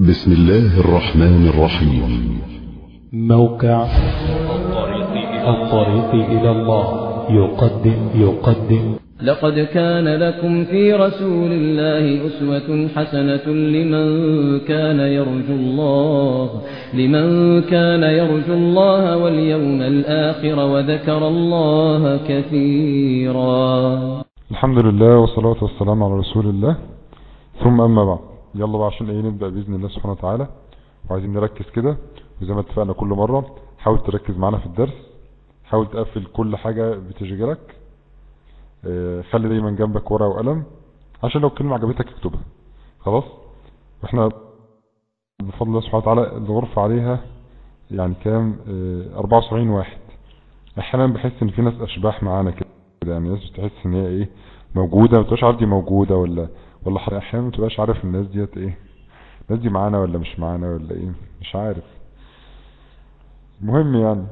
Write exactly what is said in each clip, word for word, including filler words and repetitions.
بسم الله الرحمن الرحيم. موقع الطريق إلى الله يقدم يقدم لقد كان لكم في رسول الله أسوة حسنة لمن كان يرجو الله لمن كان يرجو الله واليوم الآخر وذكر الله كثيرا. الحمد لله والصلاة والسلام على رسول الله، ثم أما بعد. يلا بقى عشان ايه نبدأ بإذن الله سبحانه وتعالى، وعايزين نركز كده وزي ما اتفقنا كل مرة حاول تركز معنا في الدرس، حاول تقفل كل حاجة بتشغلك، اه خلي دايما جنبك ورقة وقلم عشان لو كلمة عجبتك اكتبها. خلاص، واحنا بفضل الله سبحانه وتعالى الغرفة عليها يعني كام اه أربعة وسبعين واحد. احيانا بحس ان في ناس اشباح معانا كده، يعني ناس بتحس ان هي ايه موجودة، ما تبقاش عارف دي موجودة ولا ولا احيانا ما تبقاش عارف الناس ديت ايه، الناس دي معانا ولا مش معانا ولا ايه، مش عارف. المهم يعني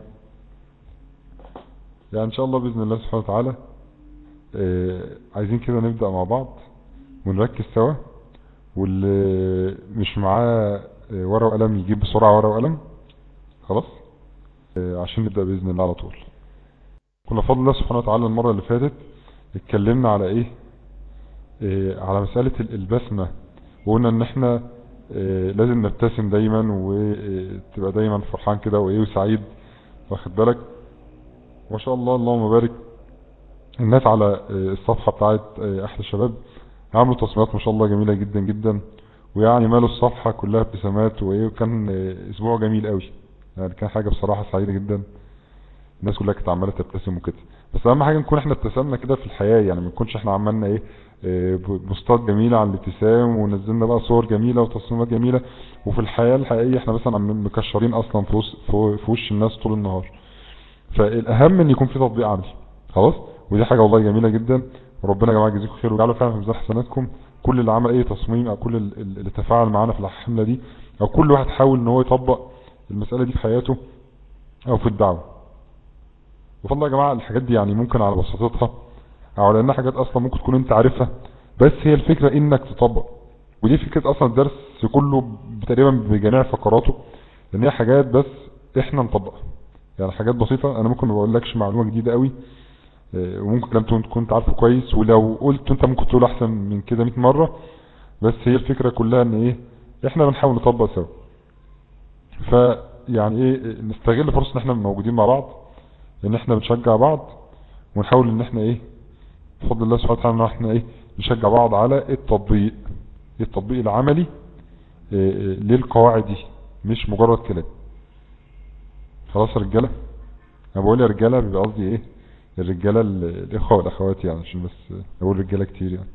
يعني ان شاء الله باذن الله سبحانه وتعالى اه عايزين كده نبدأ مع بعض ونركز سوا، واللي مش معاه ورقة وقلم يجيب بسرعة ورقة وقلم. خلاص اه عشان نبدأ باذن الله على طول. كنا بفضل الله سبحانه وتعالى المرة اللي فاتت اتكلمنا على ايه اه على مسألة البسمة، وقلنا ان احنا اه لازم نبتسم دايما وتبقى دايما فرحان كده وايه وسعيد، واخد بالك. ما شاء الله اللهم بارك، الناس على اه الصفحة بتاعت اه احلى شباب عملوا تصميمات ما شاء الله جميلة جدا جدا، ويعني مالوا الصفحة كلها ابتسامات وايه، وكان اه اسبوع جميل قوي يعني، كان حاجة بصراحة سعيدة جدا. الناس كلها كانت عمالة تبتسم وكده، بس اهم حاجة نكون احنا ابتسمنا كده في الحياة، يعني ما نكونش احنا عملنا ايه بوستات جميلة عن الابتسام ونزلنا بقى صور جميلة وتصميمات جميلة، وفي الحياة الحقيقية احنا مثلا عم مكشرين اصلا في وش, في وش الناس طول النهار. فالاهم ان يكون في تطبيق عملي. خلاص، ودي حاجة والله جميلة جدا، وربنا يا جماعة يجزيكم خير ويجعله فعلا في ميزان حسناتكم كل اللي عمل ايه تصميم، او كل اللي تفاعل معانا في الحملة دي، او كل واحد حاول ان هو يطبق المسألة دي في حياته او في الدعوة. وفضل يا جماعة الحاجات دي يعني ممكن على بساطتها او على انها حاجات اصلا ممكن تكون انت عارفها، بس هي الفكرة انك تطبق. ودي فكرة اصلا الدرس كله تقريبا بجميع فقراته، لان هي حاجات بس احنا نطبقها، يعني حاجات بسيطة. انا ممكن ما بقولكش معلومة جديدة قوي، وممكن لم تكون كنت عارفه كويس، ولو قلت انت ممكن تقول احسن من كده مئة مرة، بس هي الفكرة كلها ان ايه احنا بنحاول نطبق سوا. فيعني ايه نستغل فرصة ان احنا موجودين مع بعض، ان احنا بنشجع بعض، ونحاول ان احنا ايه بفضل الله سبحانه وتعالى ان احنا ايه نشجع بعض على التطبيق التطبيق العملي إيه للقواعد دي، مش مجرد كلام. خلاص يا رجاله، انا بقول يا رجاله بيبقى قصدي ايه الرجاله الاخوه والاخوات، يعني عشان بس اقول رجاله كتير يعني.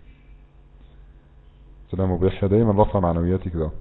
سلام ابو يحيى دايما رفع معنوياتي كده.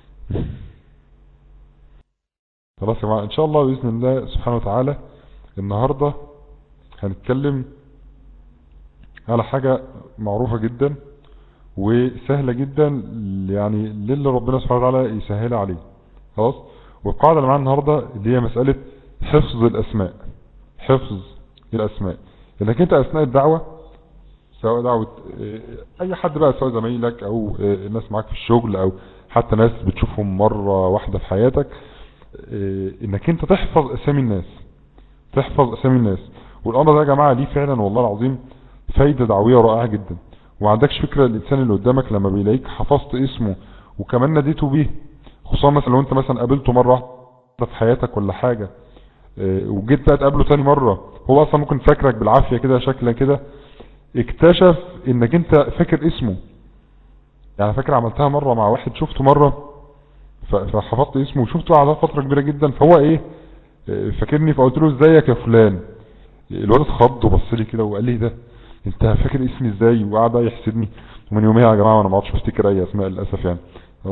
خلاص يا جماعه، ان شاء الله باذن الله سبحانه وتعالى النهارده هنتكلم على حاجة معروفة جدا وسهلة جدا، يعني للي ربنا سبحانه وتعالى يسهل عليه. خلاص، والقاعدة اللي معانا النهاردة اللي هي مسألة حفظ الأسماء. حفظ الأسماء انك انت أثناء الدعوة، سواء دعوة أي حد بقى، سواء زمايلك أو الناس معاك في الشغل أو حتى ناس بتشوفهم مرة واحدة في حياتك، انك انت تحفظ أسامي الناس، تحفظ أسامي الناس. والأمر ده يا جماعة ليه فعلا والله العظيم فايدة دعوية رائعة جدا. وما عندكش فكرة الإنسان اللي قدامك لما بيلاقيك حفظت اسمه وكمان ناديته بيه، خصوصا مثلا لو انت مثلا قابلته مرة واحدة في حياتك ولا حاجة، اه وجيت بقى تقابله تاني مرة، هو اصلا ممكن فاكرك بالعافية كده شكلا كده، اكتشف انك انت فاكر اسمه. يعني فاكر عملتها مرة مع واحد شفته مرة فحفظت اسمه وشفته على فترة كبيرة جدا، فهو ايه اه فاكرني، فقلت له ازيك يا فلان. الولد اتخض وبص لي كده وقال لي ده انت فاكر اسمي ازاي، وقعد يحسدني. ومن يوميها يا جماعه وانا ما عادش بفتكر اي اسماء للاسف يعني.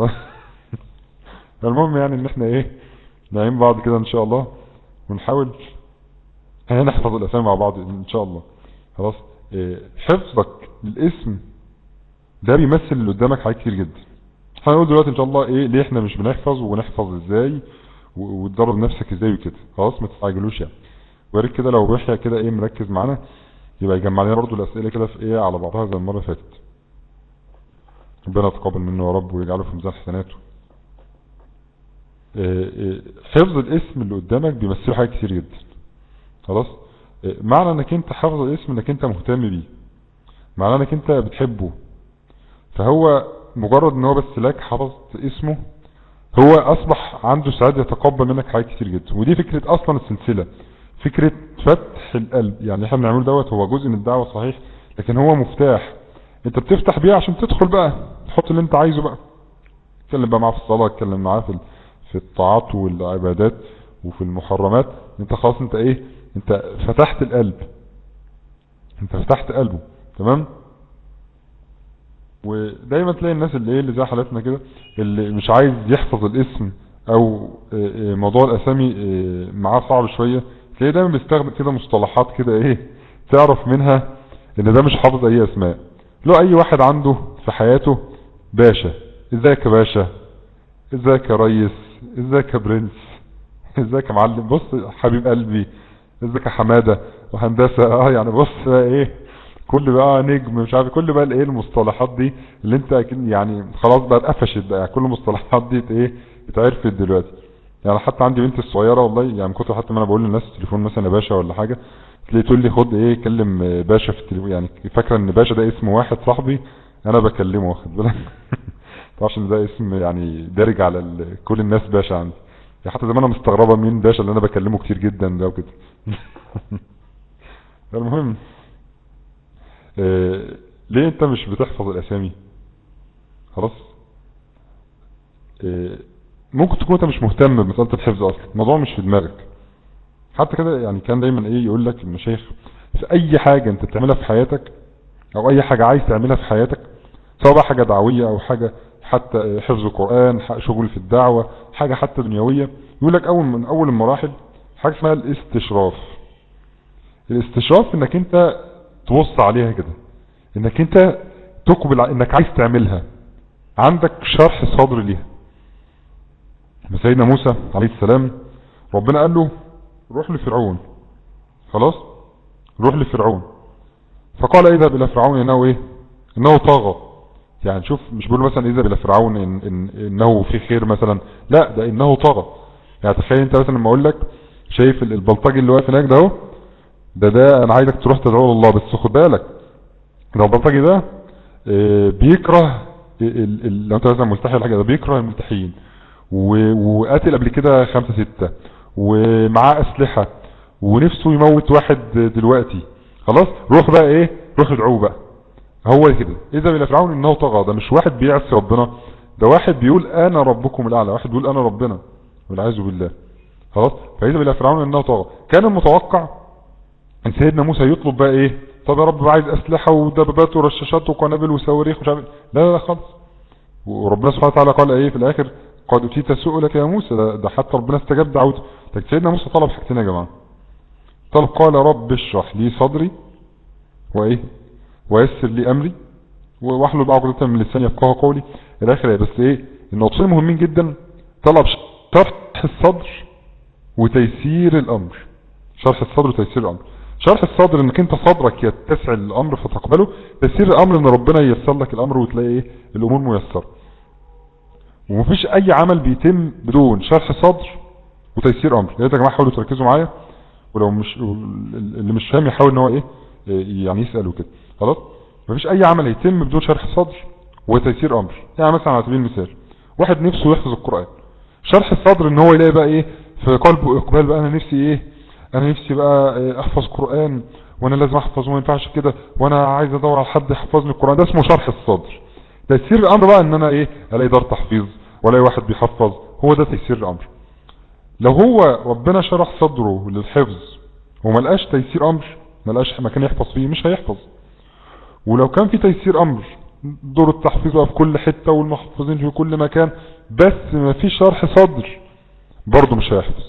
المهم يعني ان احنا ايه نعين بعض كده ان شاء الله، ونحاول نحفظ الاسامي مع بعض ان شاء الله. خلاص، اه حفظك للاسم ده بيمثل اللي قدامك حاجات كتير جدا. هنقول دلوقتي ان شاء الله ايه ليه احنا مش بنحفظ، ونحفظ ازاي، وتدرب نفسك ازاي وكده. خلاص ما تستعجلوش يعني. وياريت كده لو بيحيى كده ايه مركز معانا، يبقى يجمع لنا برضو الاسئله كده في ايه على بعضها زي المره اللي فاتت. ربنا يتقبل منه يا رب ويجعله في ميزان حسناته. حفظ الاسم اللي قدامك بيمثله حاجات كتير جدا. خلاص، معنى انك انت حافظ الاسم انك انت مهتم بيه، معنى انك انت بتحبه. فهو مجرد ان هو بس لك حفظت اسمه، هو اصبح عنده استعداد يتقبل منك حاجات كتير جدا. ودي فكرة اصلا السلسلة، فكرة فتح القلب. يعني احنا بنعمله دوت هو جزء من الدعوة صحيح، لكن هو مفتاح انت بتفتح بيه عشان تدخل بقى تحط اللي انت عايزه بقى. اتكلم بقى معاه في الصلاة، اتكلم معاه في في الطاعات والعبادات وفي المحرمات. انت خلاص انت ايه، انت فتحت القلب، انت فتحت قلبه. تمام. ودايما تلاقي الناس اللي ايه اللي زي حالتنا كده، اللي مش عايز يحفظ الاسم او موضوع الاسامي معاه صعب شوية، تلاقي دايما بيستخدم كده مصطلحات كده ايه تعرف منها ان ده مش حافظ اي اسماء. لو اي واحد عنده في حياته باشا، ازيك يا باشا، ازيك يا ريس، ازيك يا برنس، ازيك يا معلم، بص حبيب قلبي، ازيك يا حمادة وهندسة. اه يعني بص بقى ايه، كل بقى نجم مش عارف، كل بقى الايه المصطلحات دي اللي انت اكيد يعني خلاص بقى اتقفشت بقى. يعني كل المصطلحات دي ايه اتعرفت دلوقتي. يعني حتى عندي بنتي الصغيرة والله، يعني كنت حتى ما انا بقول للناس التليفون مثلا يا باشا ولا حاجة، تلاقي تقول لي خد ايه كلم باشا في التليفون، يعني فاكرة ان باشا ده اسم واحد صاحبي انا بكلمه، واخد بالك. عشان ده اسم يعني دارج على كل الناس باشا عندي. يعني حتى زمان انا مستغربة مين باشا اللي انا بكلمه كتير جدا ده وكده. المهم إيه، ليه انت مش بتحفظ الاسامي؟ خلاص، إيه، ممكن تكون انت مش مهتم بمسألة الحفظ اصلا، الموضوع مش في دماغك. حتى كده يعني كان دايما ايه يقول لك المشايخ، في اي حاجة انت بتعملها في حياتك او اي حاجة عايز تعملها في حياتك، سواء بقى حاجة دعوية او حاجة حتى حفظ قرآن، شغل في الدعوة، حاجة حتى دنيوية، يقول لك اول من اول المراحل حاجة اسمها الاستشراف. الاستشراف انك انت تبص عليها كده، انك انت تقبل انك عايز تعملها، عندك شرح صدر ليها. سيدنا موسى عليه السلام ربنا قال له روح لفرعون، خلاص روح لفرعون، فقال اذهب الى فرعون انه ايه، انه طاغى. يعني شوف مش بيقول مثلا اذهب الى فرعون إن إن انه في خير مثلا، لا ده انه طاغى. يعني تخيل انت مثلا لما اقول لك شايف البلطجي اللي واقف هناك ده اهو، ده ده انا عايزك تروح تدعو لله، بس خد بالك ده البلطجي ده بيكره لو انت مثلا ملتحي ولا حاجه، ده بيكره الملتحيين وقاتل قبل كده خمسة ستة ومعاه اسلحة ونفسه يموت واحد دلوقتي. خلاص روح بقى ايه، روح ادعوه بقى. هو كده اذا الى فرعون انه طغى، ده مش واحد بيعصي ربنا، ده واحد بيقول انا ربكم الاعلى، واحد بيقول انا ربنا والعياذ بالله. خلاص فاذا الى فرعون انه طغى. كان المتوقع ان سيدنا موسى يطلب بقى ايه، طب يا رب عايز اسلحة ودبابات ورشاشات وقنابل وصواريخ ومش عارف، لا لا لا خالص. وربنا سبحانه وتعالى قال ايه في الاخر، قد اتيت سؤلك يا موسى، ده, ده حتى ربنا استجاب دعوته. لكن سيدنا موسى طلب حاجتين يا جماعه، طلب قال رب اشرح لي صدري وايه ويسر لي امري واحلل عقدة من لساني يفقهوا قولي الى اخره. بس ايه النقطتين مهمين جدا، طلب شرح الصدر وتيسير الامر. شرح الصدر وتيسير الامر. شرح الصدر انك انت صدرك يتسع الامر فتقبله، تيسير الامر ان ربنا ييسر لك الامر وتلاقي ايه الامور ميسره. ومفيش اي عمل بيتم بدون شرح صدر وتيسير امر. يا جماعه حاولوا تركزوا معايا، ولو مش اللي مش فاهم يحاول ان هو ايه يعني يسال وكده. خلاص مفيش اي عمل يتم بدون شرح صدر وتيسير امر. يعني مثلا على سبيل المثال واحد نفسه يحفظ القران، شرح الصدر ان هو يلاقي بقى ايه في قلبه اقبال بقى، انا نفسي ايه، انا نفسي بقى احفظ قران وانا لازم احفظ وما ينفعش كده وانا عايز ادور على حد يحفظني القران. ده اسمه شرح الصدر. تيسير الامر بقى ان انا ايه الاقي دار تحفيظ ولا واحد بيحفظ، هو ده تيسير الامر. لو هو ربنا شرح صدره للحفظ وما لقاش تيسير امر، ما لقاش مكان يحفظ فيه، مش هيحفظ. ولو كان في تيسير امر، دور التحفيظ في كل حتة والمحفظين في كل مكان، بس ما في شرح صدر، برضه مش هيحفظ.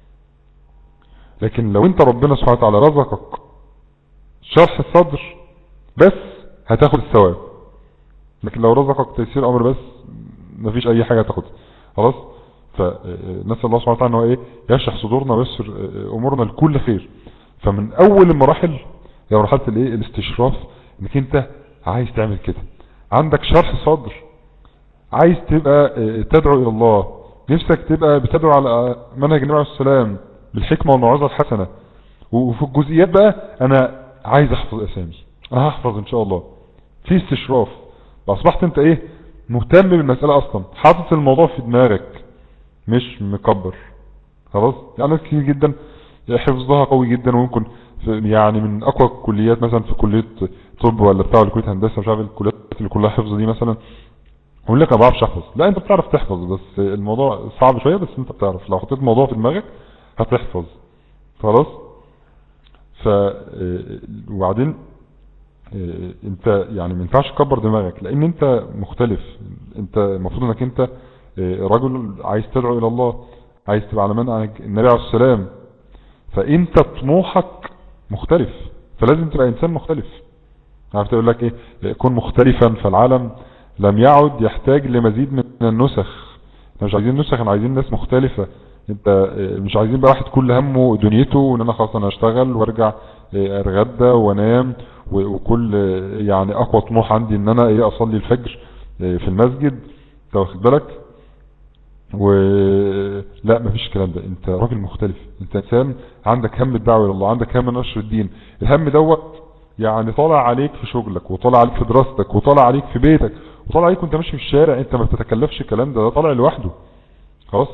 لكن لو انت ربنا سبحانه وتعالى رزقك شرح الصدر بس هتاخد الثواب، لكن لو رزقك تيسير امر بس مفيش اي حاجة تاخدها. خلاص فنسأل الله سبحانه وتعالى انه ايه يشرح صدورنا ويسر امورنا لكل خير. فمن اول المراحل هي مرحلة الايه الاستشراف، انك انت عايز تعمل كده، عندك شرح صدر، عايز تبقى تدعو الى الله نفسك تبقى بتدعو على منهج النبي عليه السلام بالحكمة والموعظة الحسنة. وفي الجزئيات بقى انا عايز احفظ اسامي، انا هحفظ ان شاء الله، في استشراف. اصبحت انت ايه مهتم بالمسألة اصلا، حاطط الموضوع في دماغك مش مكبر. خلاص يعني ناس كتير جدا حفظها قوي جدا، وممكن يعني من اقوى الكليات مثلا في كلية طب ولا بتاع ولا كلية هندسة مش عارف الكليات اللي كلها حفظ دي مثلا، يقول لك انا ما بعرفش احفظ. لا انت بتعرف تحفظ، بس الموضوع صعب شوية، بس انت بتعرف لو حطيت الموضوع في دماغك هتحفظ. خلاص. ف وبعدين انت يعني ما ينفعش تكبر دماغك، لان انت مختلف. انت المفروض انك انت رجل عايز تدعو الى الله، عايز تبقى على منهج النبي عليه السلام، فانت طموحك مختلف، فلازم تبقى انسان مختلف. عارف تقول لك ايه، كن مختلفا فالعالم لم يعد يحتاج لمزيد من النسخ. احنا مش عايزين نسخ، احنا عايزين ناس مختلفة. انت مش عايزين بقى واحد كل همه دنيته وان انا خلاص انا اشتغل وارجع اتغدى وانام، وكل يعني اقوى طموح عندي ان انا ايه اصلي الفجر في المسجد. انت واخد بالك؟ ولا مفيش الكلام ده. انت راجل مختلف، انت انسان عندك هم الدعوة الى الله، عندك هم نشر الدين. الهم دوت يعني طالع عليك في شغلك، وطالع عليك في دراستك، وطالع عليك في بيتك، وطالع عليك وانت ماشي في الشارع. انت ما بتتكلفش الكلام ده، ده طالع لوحده. خلاص.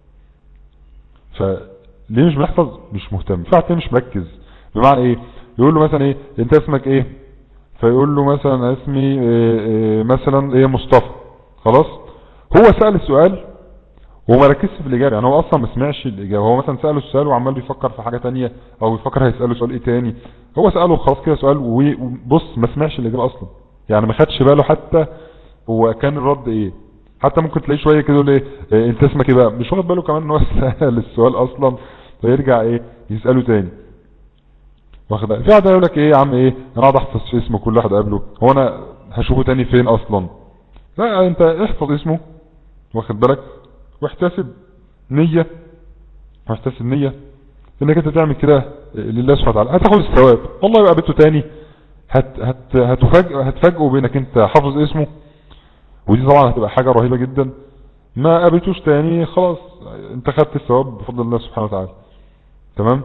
فليه مش بنحفظ؟ مش مهتم. فعلا مش مركز. بمعنى ايه؟ يقول له مثلا ايه انت اسمك ايه، فيقول له مثلا اسمي إيه إيه مثلا ايه مصطفى. خلاص. هو سأل السؤال وما ركزش في الاجابه، يعني هو اصلا ما سمعش الاجابه. هو مثلا سأله السؤال وعمال بيفكر في حاجه تانية، او بيفكر هيسأله سؤال ايه تاني. هو سأله خلاص كده سؤال وبص ما سمعش الاجابه اصلا، يعني ما خدش باله حتى هو كان الرد ايه. حتى ممكن تلاقيه شويه كده يقول ايه, إيه انت اسمك ايه بقى، مش واخد باله كمان ان هو سأل السؤال اصلا، فيرجع ايه يسأله تاني. واخد بالك؟ في واحد يقول لك ايه يا عم ايه انا اقعد احفظ في اسمه كل واحد قبله، هو انا هشوفه تاني فين اصلا؟ لا انت احفظ اسمه، واخد بالك، واحتسب نية، واحتسب نية انك انت تعمل كده لله سبحانه وتعالى، هتاخد الثواب. والله يبقى بيته تاني هت هت هتفاجئ هتفاجئوا بانك انت حافظ اسمه، ودي طبعا هتبقى حاجة رهيبة جدا. ما قابلتوش تاني خلاص انت خدت الثواب بفضل الله سبحانه وتعالى. تمام.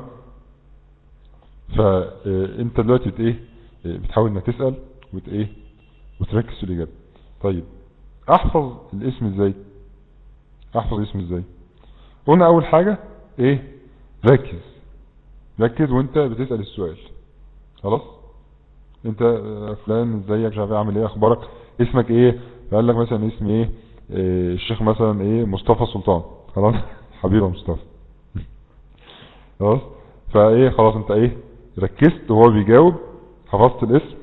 فانت دلوقتي بت ايه بتحاول انك تسأل وت ايه وتركز في الاجابة. طيب احفظ الاسم ازاي؟ احفظ اسم ازاي؟ قلنا اول حاجة ايه، ركز ركز وانت بتسأل السؤال. خلاص. انت فلان ازيك، مش عارف اعمل ايه، اخبارك، اسمك ايه؟ فقال لك مثلا اسمي ايه, إيه الشيخ مثلا ايه مصطفى سلطان. خلاص. حبيبي مصطفى. خلاص. فايه خلاص انت ايه ركزت وهو بيجاوب، حفظت الاسم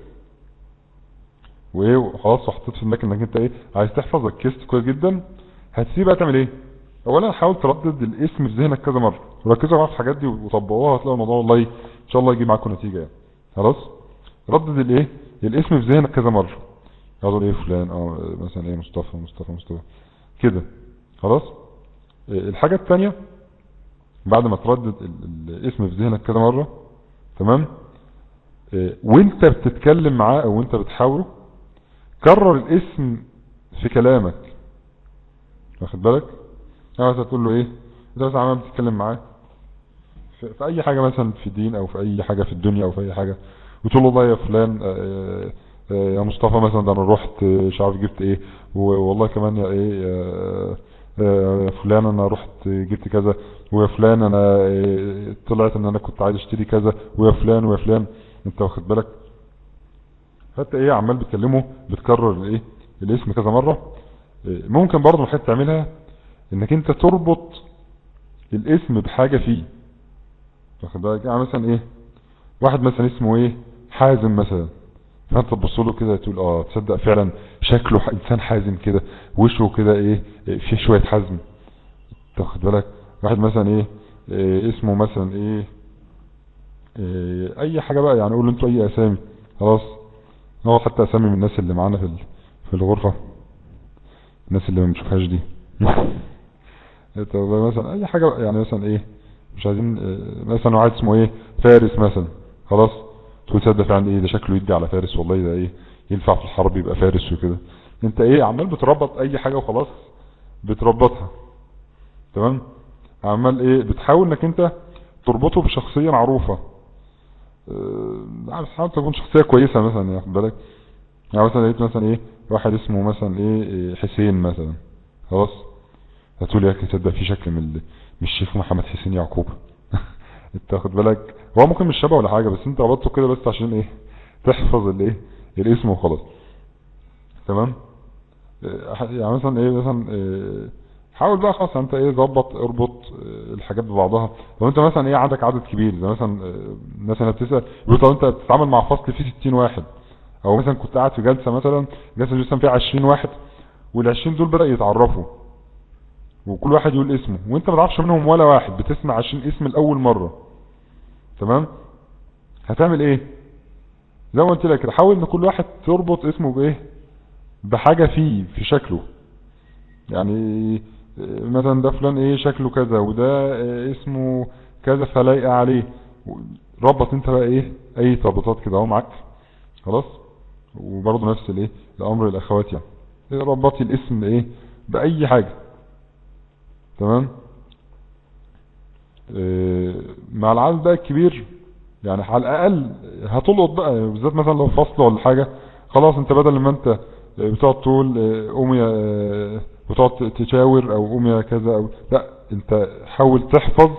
وايه وخلاص، وحطيت في دماغك انك انت ايه عايز تحفظ، ركزت كويس جدا. هتسيب بقى تعمل ايه؟ اولا حاول تردد الاسم في ذهنك كذا مره، وركزوا معايا في الحاجات دي وطبقوها، هتلاقوا الموضوع والله ان شاء الله يجيب معاكم نتيجه يعني. خلاص. ردد الايه الاسم في ذهنك كذا مره، اقول ايه فلان اه مثلا ايه مصطفى مصطفى مصطفى كده. خلاص. الحاجه الثانيه بعد ما تردد الاسم في ذهنك كذا مره، تمام، وانت بتتكلم معاه او انت بتحاوره كرر الاسم في كلامك. واخد بالك؟ يعني مثلا تقول له ايه انت مثلا عمال بتتكلم معاه في, في اي حاجه مثلا في الدين او في اي حاجه في الدنيا او في اي حاجه، وتقول له والله يا فلان آآ آآ يا مصطفى مثلا ده انا رحت مش عارف جبت ايه، والله كمان يا ايه يا فلان انا رحت جبت كذا، ويا فلان انا طلعت ان انا كنت عايز اشتري كذا، ويا فلان ويا فلان. انت واخد بالك؟ حتى ايه عمال بتكلمه بتكرر الايه الاسم كذا مره. ممكن برضه حاجه تعملها انك انت تربط الاسم بحاجه فيه. واخد بالك؟ يعني مثلا ايه واحد مثلا اسمه ايه حازم مثلا، فانت تبص له كده تقول اه تصدق فعلا شكله انسان حازم كده، وشه كده ايه فيه شويه حزم. تاخد بالك؟ واحد مثلا ايه, إيه اسمه مثلا ايه, إيه اي حاجه بقى، يعني قول انتوا اي اسامي. خلاص. هو حتى اسامي من الناس اللي معانا في في الغرفه، الناس اللي ما بنشوفهاش دي. مثلا اي حاجه بقى، يعني مثلا ايه مش عايزين إيه مثلا واحد اسمه ايه فارس مثلا. خلاص. تقول تصدق فعلا ايه ده شكله يدي على فارس، والله ده ايه ينفع في الحرب يبقى فارس وكده. انت ايه عمال بتربط اي حاجه وخلاص بتربطها. تمام. عمال ايه بتحاول انك انت تربطه بشخصية معروفة، اه حاول تكون شخصية كويسة مثلا، ياخد بالك. يعني مثلا لقيت مثلا ايه واحد اسمه مثلا ايه حسين مثلا، خلاص هتقول يا اخي تصدق في شكل من من الشيخ محمد حسين يعقوب. انت واخد بالك، هو ممكن مش شبه ولا حاجة، بس انت ربطته كده بس عشان ايه تحفظ الايه الاسم وخلاص. تمام. يعني مثلا ايه مثلا إيه حاول بقى خلاص انت ايه ظبط اربط الحاجات ببعضها. لو انت مثلا ايه عندك عدد كبير زي مثلا الناس هنا بتسال يقول طب انت بتتعامل مع فصل فيه ستين واحد، او مثلا كنت قاعد في جلسه مثلا جلسه مثلا فيها عشرين واحد، والعشرين دول بدأ يتعرفوا وكل واحد يقول اسمه وانت ما تعرفش منهم ولا واحد، بتسمع عشرين اسم لاول مره. تمام. هتعمل ايه؟ زي ما قلت لك كده حاول ان كل واحد تربط اسمه بايه بحاجه فيه في شكله. يعني مثلا ده فلان ايه شكله كذا وده إيه اسمه كذا فلايق عليه، ربط انت بقى ايه اي تربطات كده اهو معاك خلاص. وبرضه نفس الايه الامر الاخوات، يعني ربطي الاسم ايه باي حاجة. تمام. إيه مع العدد بقى الكبير يعني على الاقل هتلقط بقى بالذات مثلا لو فصل ولا حاجة، خلاص انت بدل ما انت بتقعد تقول قوم يا بتقعد تشاور او قوم يا كذا او لا، انت حاول تحفظ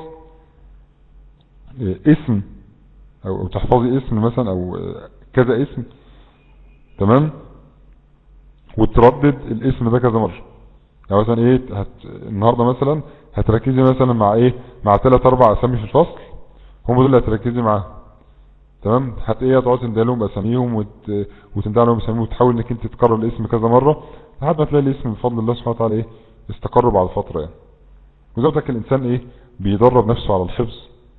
اسم او تحفظي اسم مثلا او كذا اسم. تمام. وتردد الاسم ده كذا مرة. يعني مثلا ايه هت... النهاردة مثلا هتركزي مثلا مع ايه مع ثلاث اربع اسامي في الفصل، هم دول اللي هتركزي معاهم. تمام. هت ايه تقعد تندهي لهم باساميهم وت... وتندهي لهم باساميهم وتحاول انك انت تكرر الاسم كذا مرة لحد ما تلاقي الاسم بفضل الله سبحانه وتعالى ايه استقر بعد فترة يعني. وزوجتك الانسان ايه بيدرب نفسه على الحفظ،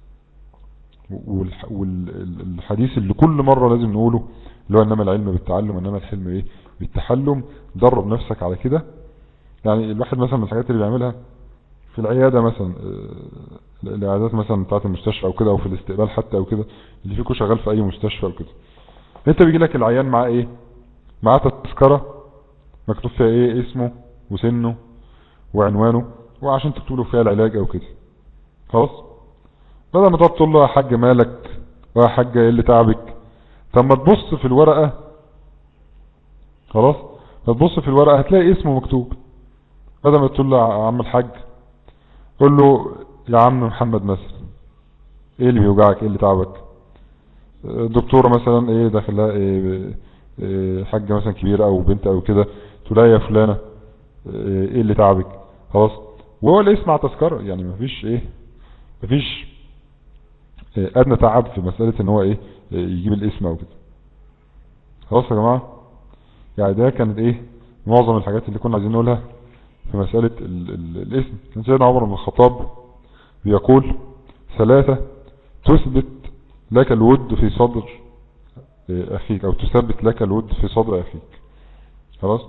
والح... والحديث اللي كل مرة لازم نقوله اللي هو انما العلم بالتعلم انما الحلم ايه بالتحلم. درب نفسك على كده. يعني الواحد مثلا من الحاجات اللي بيعملها في العيادة مثلا العيادات مثلا بتاعت المستشفى او كده او في الاستقبال حتى او كده اللي فيكو شغال في اي مستشفى او كده، انت بيجي لك العيان معاه ايه معاه تذكرة مكتوب فيها ايه اسمه وسنه وعنوانه وعشان تكتب له فيها العلاج او كده. خلاص بدل ما تقعد تقول له يا حاج مالك ويا حاج ايه اللي تعبك، طب ما تبص في الورقة. خلاص ما تبص في الورقة هتلاقي اسمه مكتوب، بدل ما تقول له يا عم الحاج قول له يا عم محمد مثلا ايه اللي بيوجعك ايه اللي تعبك. دكتورة مثلا ايه داخلها ايه, إيه حاجة مثلا كبيرة او بنت او كده تقول لها يا فلانة ايه اللي تعبك. خلاص وهو اللي يسمع تذكرة يعني مفيش ايه مفيش إيه ادنى تعب في مسألة ان هو ايه يجيب الاسم او كده. خلاص يا جماعة يعني ده كانت ايه معظم الحاجات اللي كنا عايزين نقولها في مسألة ال ال الاسم. كان سيدنا عمر بن الخطاب بيقول ثلاثة تثبت لك الود في صدر اخيك او تثبت لك الود في صدر اخيك. خلاص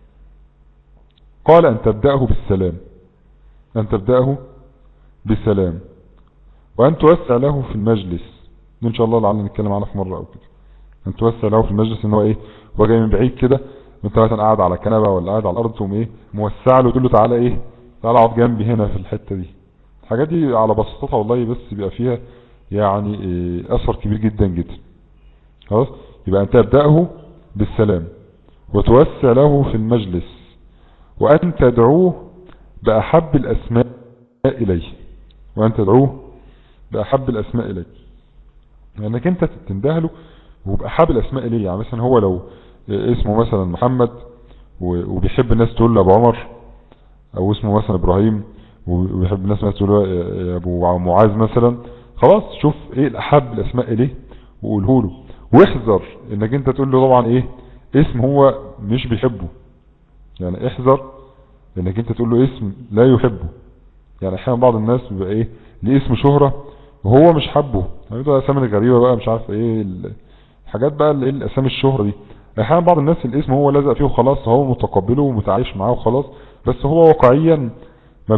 قال ان تبدأه بالسلام ان تبدأه بالسلام وان توسع له في المجلس. ان شاء الله لعلنا نتكلم عنه في مرة او كده. ان توسع له في المجلس ان هو ايه هو جاي من بعيد كده وانت مثلا قاعد على كنبه ولا قاعد على الارض تقوم ايه موسع له وتقول له تعالى ايه تعالى اقعد جنبي هنا في الحته دي. الحاجات دي على بساطتها والله بس بيبقى فيها يعني إيه اثر كبير جدا جدا. خلاص يبقى انت تبدأه بالسلام وتوسع له في المجلس وان تدعوه باحب الاسماء اليه وان تدعوه باحب الاسماء اليه لانك انت تندهله وبأحب الاسماء اليه. يعني مثلا هو لو اسمه مثلا محمد وبيحب الناس تقول له ابو عمر، او اسمه مثلا ابراهيم وبيحب الناس تقول له يا ابو معاذ مثلا، خلاص شوف ايه الاحب الاسماء اليه وقوله له. واحذر انك انت تقول له طبعا ايه اسم هو مش بيحبه. يعني احذر انك انت تقول له اسم لا يحبه. يعني احيانا بعض الناس بيبقى ايه ليه اسم شهرة وهو مش حبه، يعني ده اسامي غريبة بقى مش عارف ايه الحاجات بقى اللي الاسامي الشهرة دي. احيانا بعض الناس الاسم هو لازق فيه وخلاص هو متقبله ومتعايش معاه وخلاص، بس هو واقعيا ما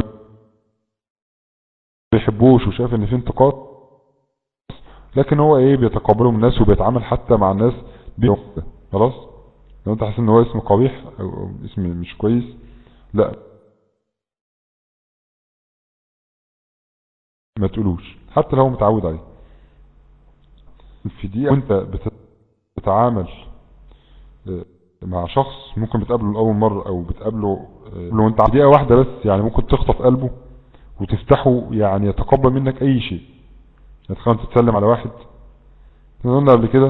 بيحبوش وشايف ان فيه انتقاد، لكن هو ايه بيتقبله من الناس وبيتعامل حتى مع الناس بيه. خلاص لو انت حاسس ان هو اسم قبيح او اسم مش كويس لا ما تقولوش حتى لو متعود عليه. في دقيقة وانت بتتعامل مع شخص ممكن بتقابله لأول مرة او بتقابله لو انت دقيقة واحدة بس يعني ممكن تخطف قلبه وتفتحه يعني يتقبل منك اي شيء. تخيل تتسلم على واحد قلنا قبل كده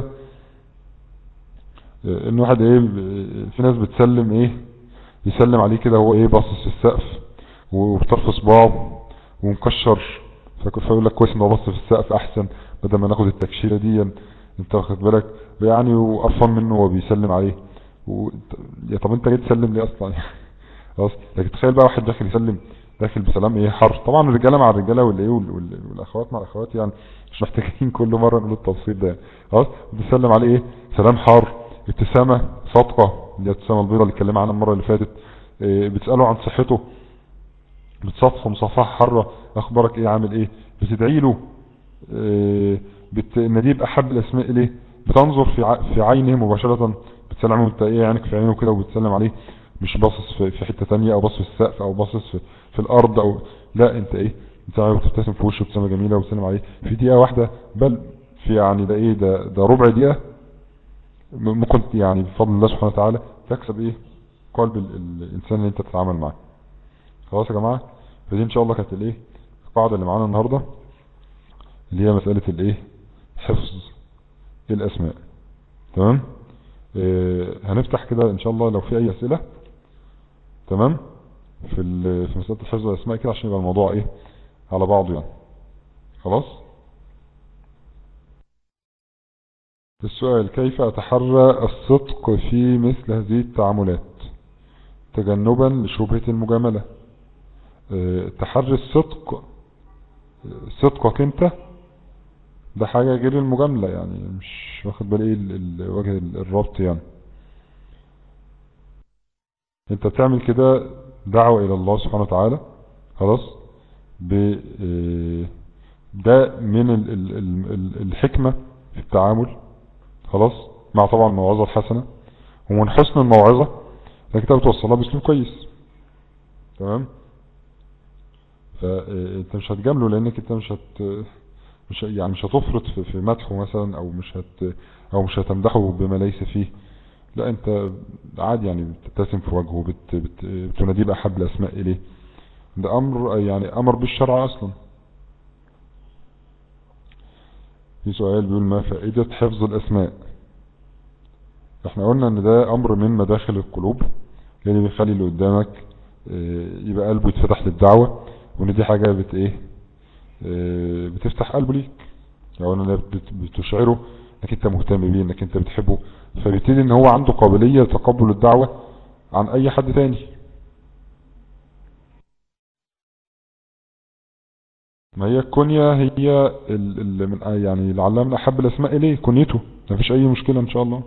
ان واحد ايه في ناس بتسلم ايه يسلم عليه كده هو ايه باصص في السقف وبطرف صباعه ومكشر فيقول لك كويس انه باصص في السقف احسن بدل ما ناخد التكشيره دي انت واخد بالك يعني وقرفان منه وهو بيسلم عليه و... يا طب انت ليه تسلم ليه اصلا خلاص. لكن تخيل بقى واحد داخل يسلم داخل بسلام ايه حر. طبعا الرجاله مع الرجاله والايه وال... والاخوات مع الاخوات يعني مش محتاجين كل مره نقول التفصيل ده خلاص. بتسلم عليه ايه سلام حار ابتسامه صادقه اللي هي الابتسامه البيضاء اللي اتكلمنا عنها المره اللي فاتت. إيه بتساله عن صحته بتصافحه مصافحه حاره اخبارك ايه عامل ايه بتدعي له إيه بتناديه باحب الاسماء اليه بتنظر في ع... في عينه مباشره بتسلم عليه وانت ايه عينك في عينه كده وبتسلم عليه مش باصص في... في حته ثانيه او باصص في السقف او باصص في... في الارض او لا انت ايه انت بتبتسم في وشه ابتسامه جميله وبتسلم عليه في دقيقه واحده بل في يعني ده ايه ده ده ربع دقيقه ممكن يعني بفضل الله سبحانه وتعالى تكسب ايه قلب الانسان اللي انت تتعامل معاه. خلاص يا جماعه. فدي ان شاء الله كانت الايه القاعده اللي معانا النهارده اللي هي مساله الايه حفظ الاسماء. تمام. اه هنفتح كده ان شاء الله لو في اي اسئله تمام في في مساله حفظ الاسماء كده عشان يبقى الموضوع ايه على بعضه يعني. خلاص. السؤال كيف اتحرى الصدق في مثل هذه التعاملات تجنبا لشبهة المجاملة. اه تحري الصدق صدقك انت ده حاجة غير المجاملة يعني مش واخد بالي ايه وجه الربط يعني. انت بتعمل كده دعوة الى الله سبحانه وتعالى خلاص ب ده من ال ال ال الحكمة في التعامل خلاص مع طبعا الموعظة الحسنة ومن حسن الموعظة انك انت بتوصلها باسلوب كويس. تمام. فانت مش هتجامله لانك انت مش هت مش يعني مش هتفرط في, في مدحه مثلا او مش هت او مش هتمدحه بما ليس فيه. لا انت عادي يعني بتبتسم في وجهه بت بت بتناديه باحب الاسماء اليه. ده امر يعني امر بالشرع اصلا. في سؤال بيقول ما فائدة حفظ الاسماء. احنا قلنا ان ده امر من مداخل القلوب اللي بيخلي اللي قدامك يبقى قلبه يتفتح للدعوة وان دي حاجة بت ايه بتفتح قلبه ليك او ان بتشعره انك انت مهتم بيه انك انت بتحبه فبيبتدي ان هو عنده قابلية لتقبل الدعوة عن اي حد تاني. ما هي الكنية هي اللي من يعني لعلها من احب الاسماء اليه كنيته ما فيش اي مشكلة ان شاء الله.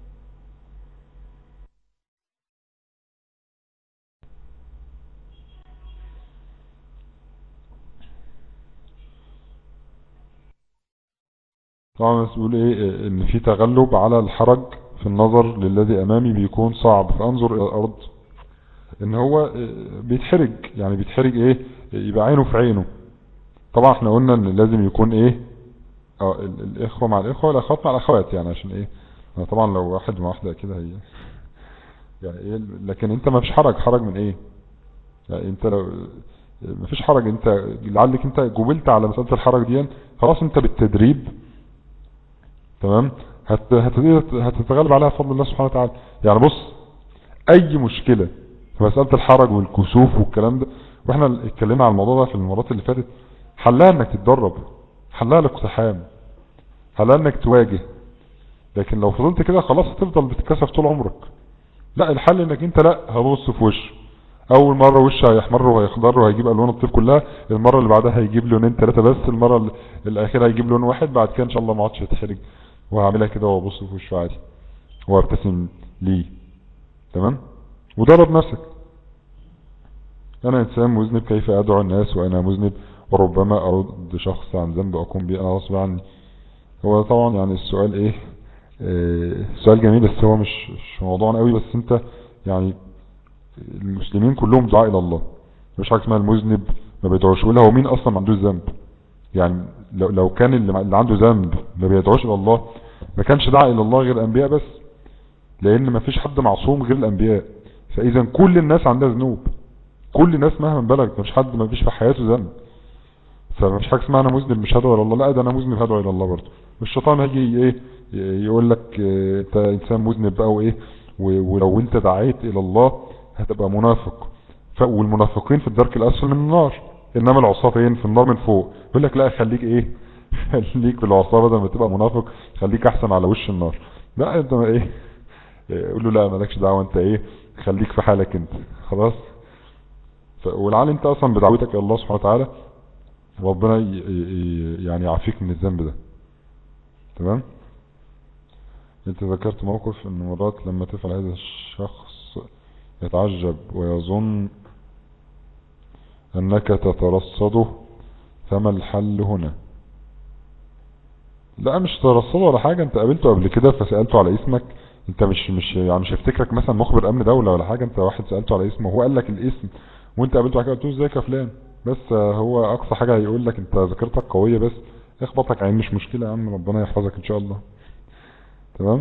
طبعا بيقول ايه ان في تغلب على الحرج في النظر للذي امامي بيكون صعب فانظر الى الارض ان هو بيتحرج يعني بيتحرج ايه يبقى عينه في عينه. طبعا احنا قلنا ان لازم يكون ايه اه الاخوة مع الاخوة والاخوات مع الاخوات يعني عشان ايه طبعا لو واحد مع واحدة كده هي يعني ايه لكن انت ما فيش حرج. حرج من ايه يعني انت لو ما فيش حرج انت لعلك انت جبلت على مسألة الحرج دي خلاص انت بالتدريب تمام هت هتتغلب عليها بفضل الله سبحانه وتعالى. يعني بص اي مشكلة في مسألة الحرج والكسوف والكلام ده واحنا اتكلمنا على الموضوع ده في المرات اللي فاتت حلها انك تتدرب حلها الاقتحام حلها انك تواجه. لكن لو فضلت كده خلاص هتفضل بتتكسف طول عمرك. لا الحل انك انت لا هبص في وشه اول مرة وشه هيحمر وهيخضر وهيجيب الوان الطيف كلها المرة اللي بعدها هيجيب لونين ثلاثة بس المرة الاخيرة هيجيب لون واحد بعد كده ان شاء الله ما عادش هتحرج وهعملها كده وابص في وشه عادي وابتسم ليه. تمام. ودرب نفسك. انا انسان مذنب كيف ادعو الناس وانا مذنب وربما ارد شخص عن ذنب اقوم به انا غصب عني. هو طبعا يعني السؤال ايه اه سؤال جميل بس هو مش مش موضوعنا قوي. بس انت يعني المسلمين كلهم دعاء الى الله مش حاجه اسمها المذنب ما بيدعوش. ولا هو مين اصلا ما عندوش ذنب يعني لو, لو كان اللي, اللي عنده ذنب ما بيدعوش الى الله ما كانش دعا الى الله غير الانبياء بس، لان ما فيش حد معصوم غير الانبياء. فاذا كل الناس عندها ذنوب، كل الناس مهما بلغ ما فيش حد ما فيش في حياته ذنب. فما فيش حاجه اسمها انا مذنب مش هدعو الى الله، لا ده انا مذنب هدعو الى الله برضه. والشيطان هيجي ايه يقول لك اه انت انسان مذنب بقى وايه، ولو انت دعيت الى الله هتبقى منافق، والمنافقين في الدرك الاسفل من النار، انما العصاة فين؟ في النار من فوق. يقول لك لا خليك ايه خليك في العصاة بدل ما تبقى منافق، خليك احسن على وش النار. لا انت ما ايه قول له لا مالكش دعوه انت ايه خليك في حالك انت خلاص. ولعل انت اصلا بدعوتك الى الله سبحانه وتعالى ربنا يعني يعافيك من الذنب ده. تمام. انت ذكرت موقف ان مرات لما تفعل هذا الشخص يتعجب ويظن انك تترصده، فما الحل هنا؟ لا مش ترصده ولا حاجة، انت قابلته قبل كده فسألته على اسمك، انت مش مش يعني مش هفتكرك مثلا مخبر امن دولة ولا حاجة، انت واحد سألته على اسمه وهو قال لك الاسم وانت قابلته على كده قلت له ازيك يا فلان، بس هو اقصى حاجة هيقول لك انت ذاكرتك قوية بس اخبطك عين مش مشكلة يا عم ربنا يحفظك ان شاء الله. تمام.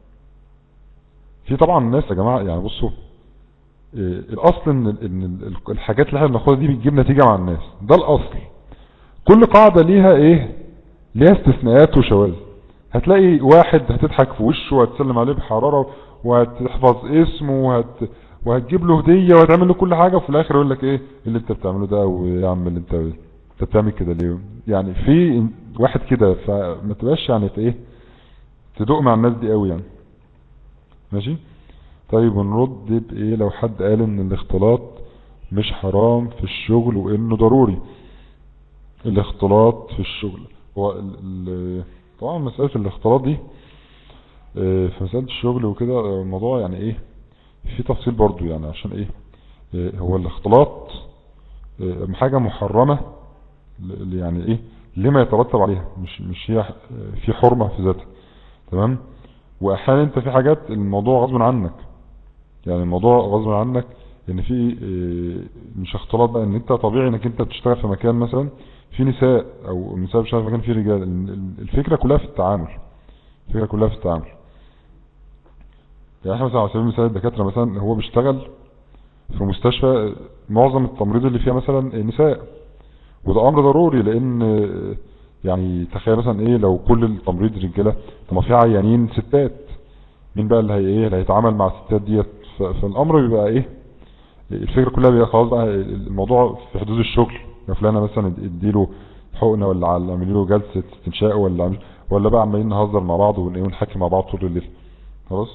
في طبعا الناس يا جماعة يعني بصوا إيه الاصل ان ان الحاجات اللي احنا بناخدها دي بتجيب نتيجة مع الناس، ده الاصل. كل قاعدة ليها ايه ليها استثناءات وشواذ. هتلاقي واحد هتضحك في وشه وهتسلم عليه بحرارة وهتحفظ اسمه وهت... وهتجيب له هدية وهتعمل له كل حاجة، وفي الاخر يقول لك ايه اللي انت بتعمله ده ويا عم اللي انت انت بتعمل كده ليه؟ يعني في واحد كده، فما تبقاش يعني في ايه تدوق مع الناس دي قوي يعني. ماشي. طيب ونرد بايه لو حد قال ان الاختلاط مش حرام في الشغل وانه ضروري؟ الاختلاط في الشغل هو ال ال طبعا مسألة الاختلاط دي في مسألة الشغل وكده الموضوع يعني ايه في تفصيل برضو، يعني عشان ايه هو الاختلاط حاجة محرمة يعني ايه لما يترتب عليها، مش مش هي في حرمة في ذاتها. تمام. واحيانا انت في حاجات الموضوع غصب عنك، يعني الموضوع غصب عنك ان في مش اختلاط بقى، ان انت طبيعي انك انت بتشتغل في مكان مثلا في نساء او نساء بتشتغل في مكان فيه رجال، الفكرة كلها في التعامل، الفكرة كلها في التعامل. يعني احنا مثلا على سبيل المثال الدكاترة مثلا هو بيشتغل في مستشفى معظم التمريض اللي فيها مثلا نساء، وده امر ضروري لان يعني تخيل مثلا ايه لو كل التمريض رجاله، طب ما في عيانين ستات، مين بقى اللي هي ايه اللي هيتعامل مع الستات ديت؟ فالامر بيبقى ايه الفكرة كلها بيبقى خلاص بقى الموضوع في حدود الشغل، يا فلانة مثلا اديله حقنة ولا عملوا له جلسة استنشاق ولا ولا بقى عمالين نهزر مع بعض ونحكي مع بعض طول الليل خلاص.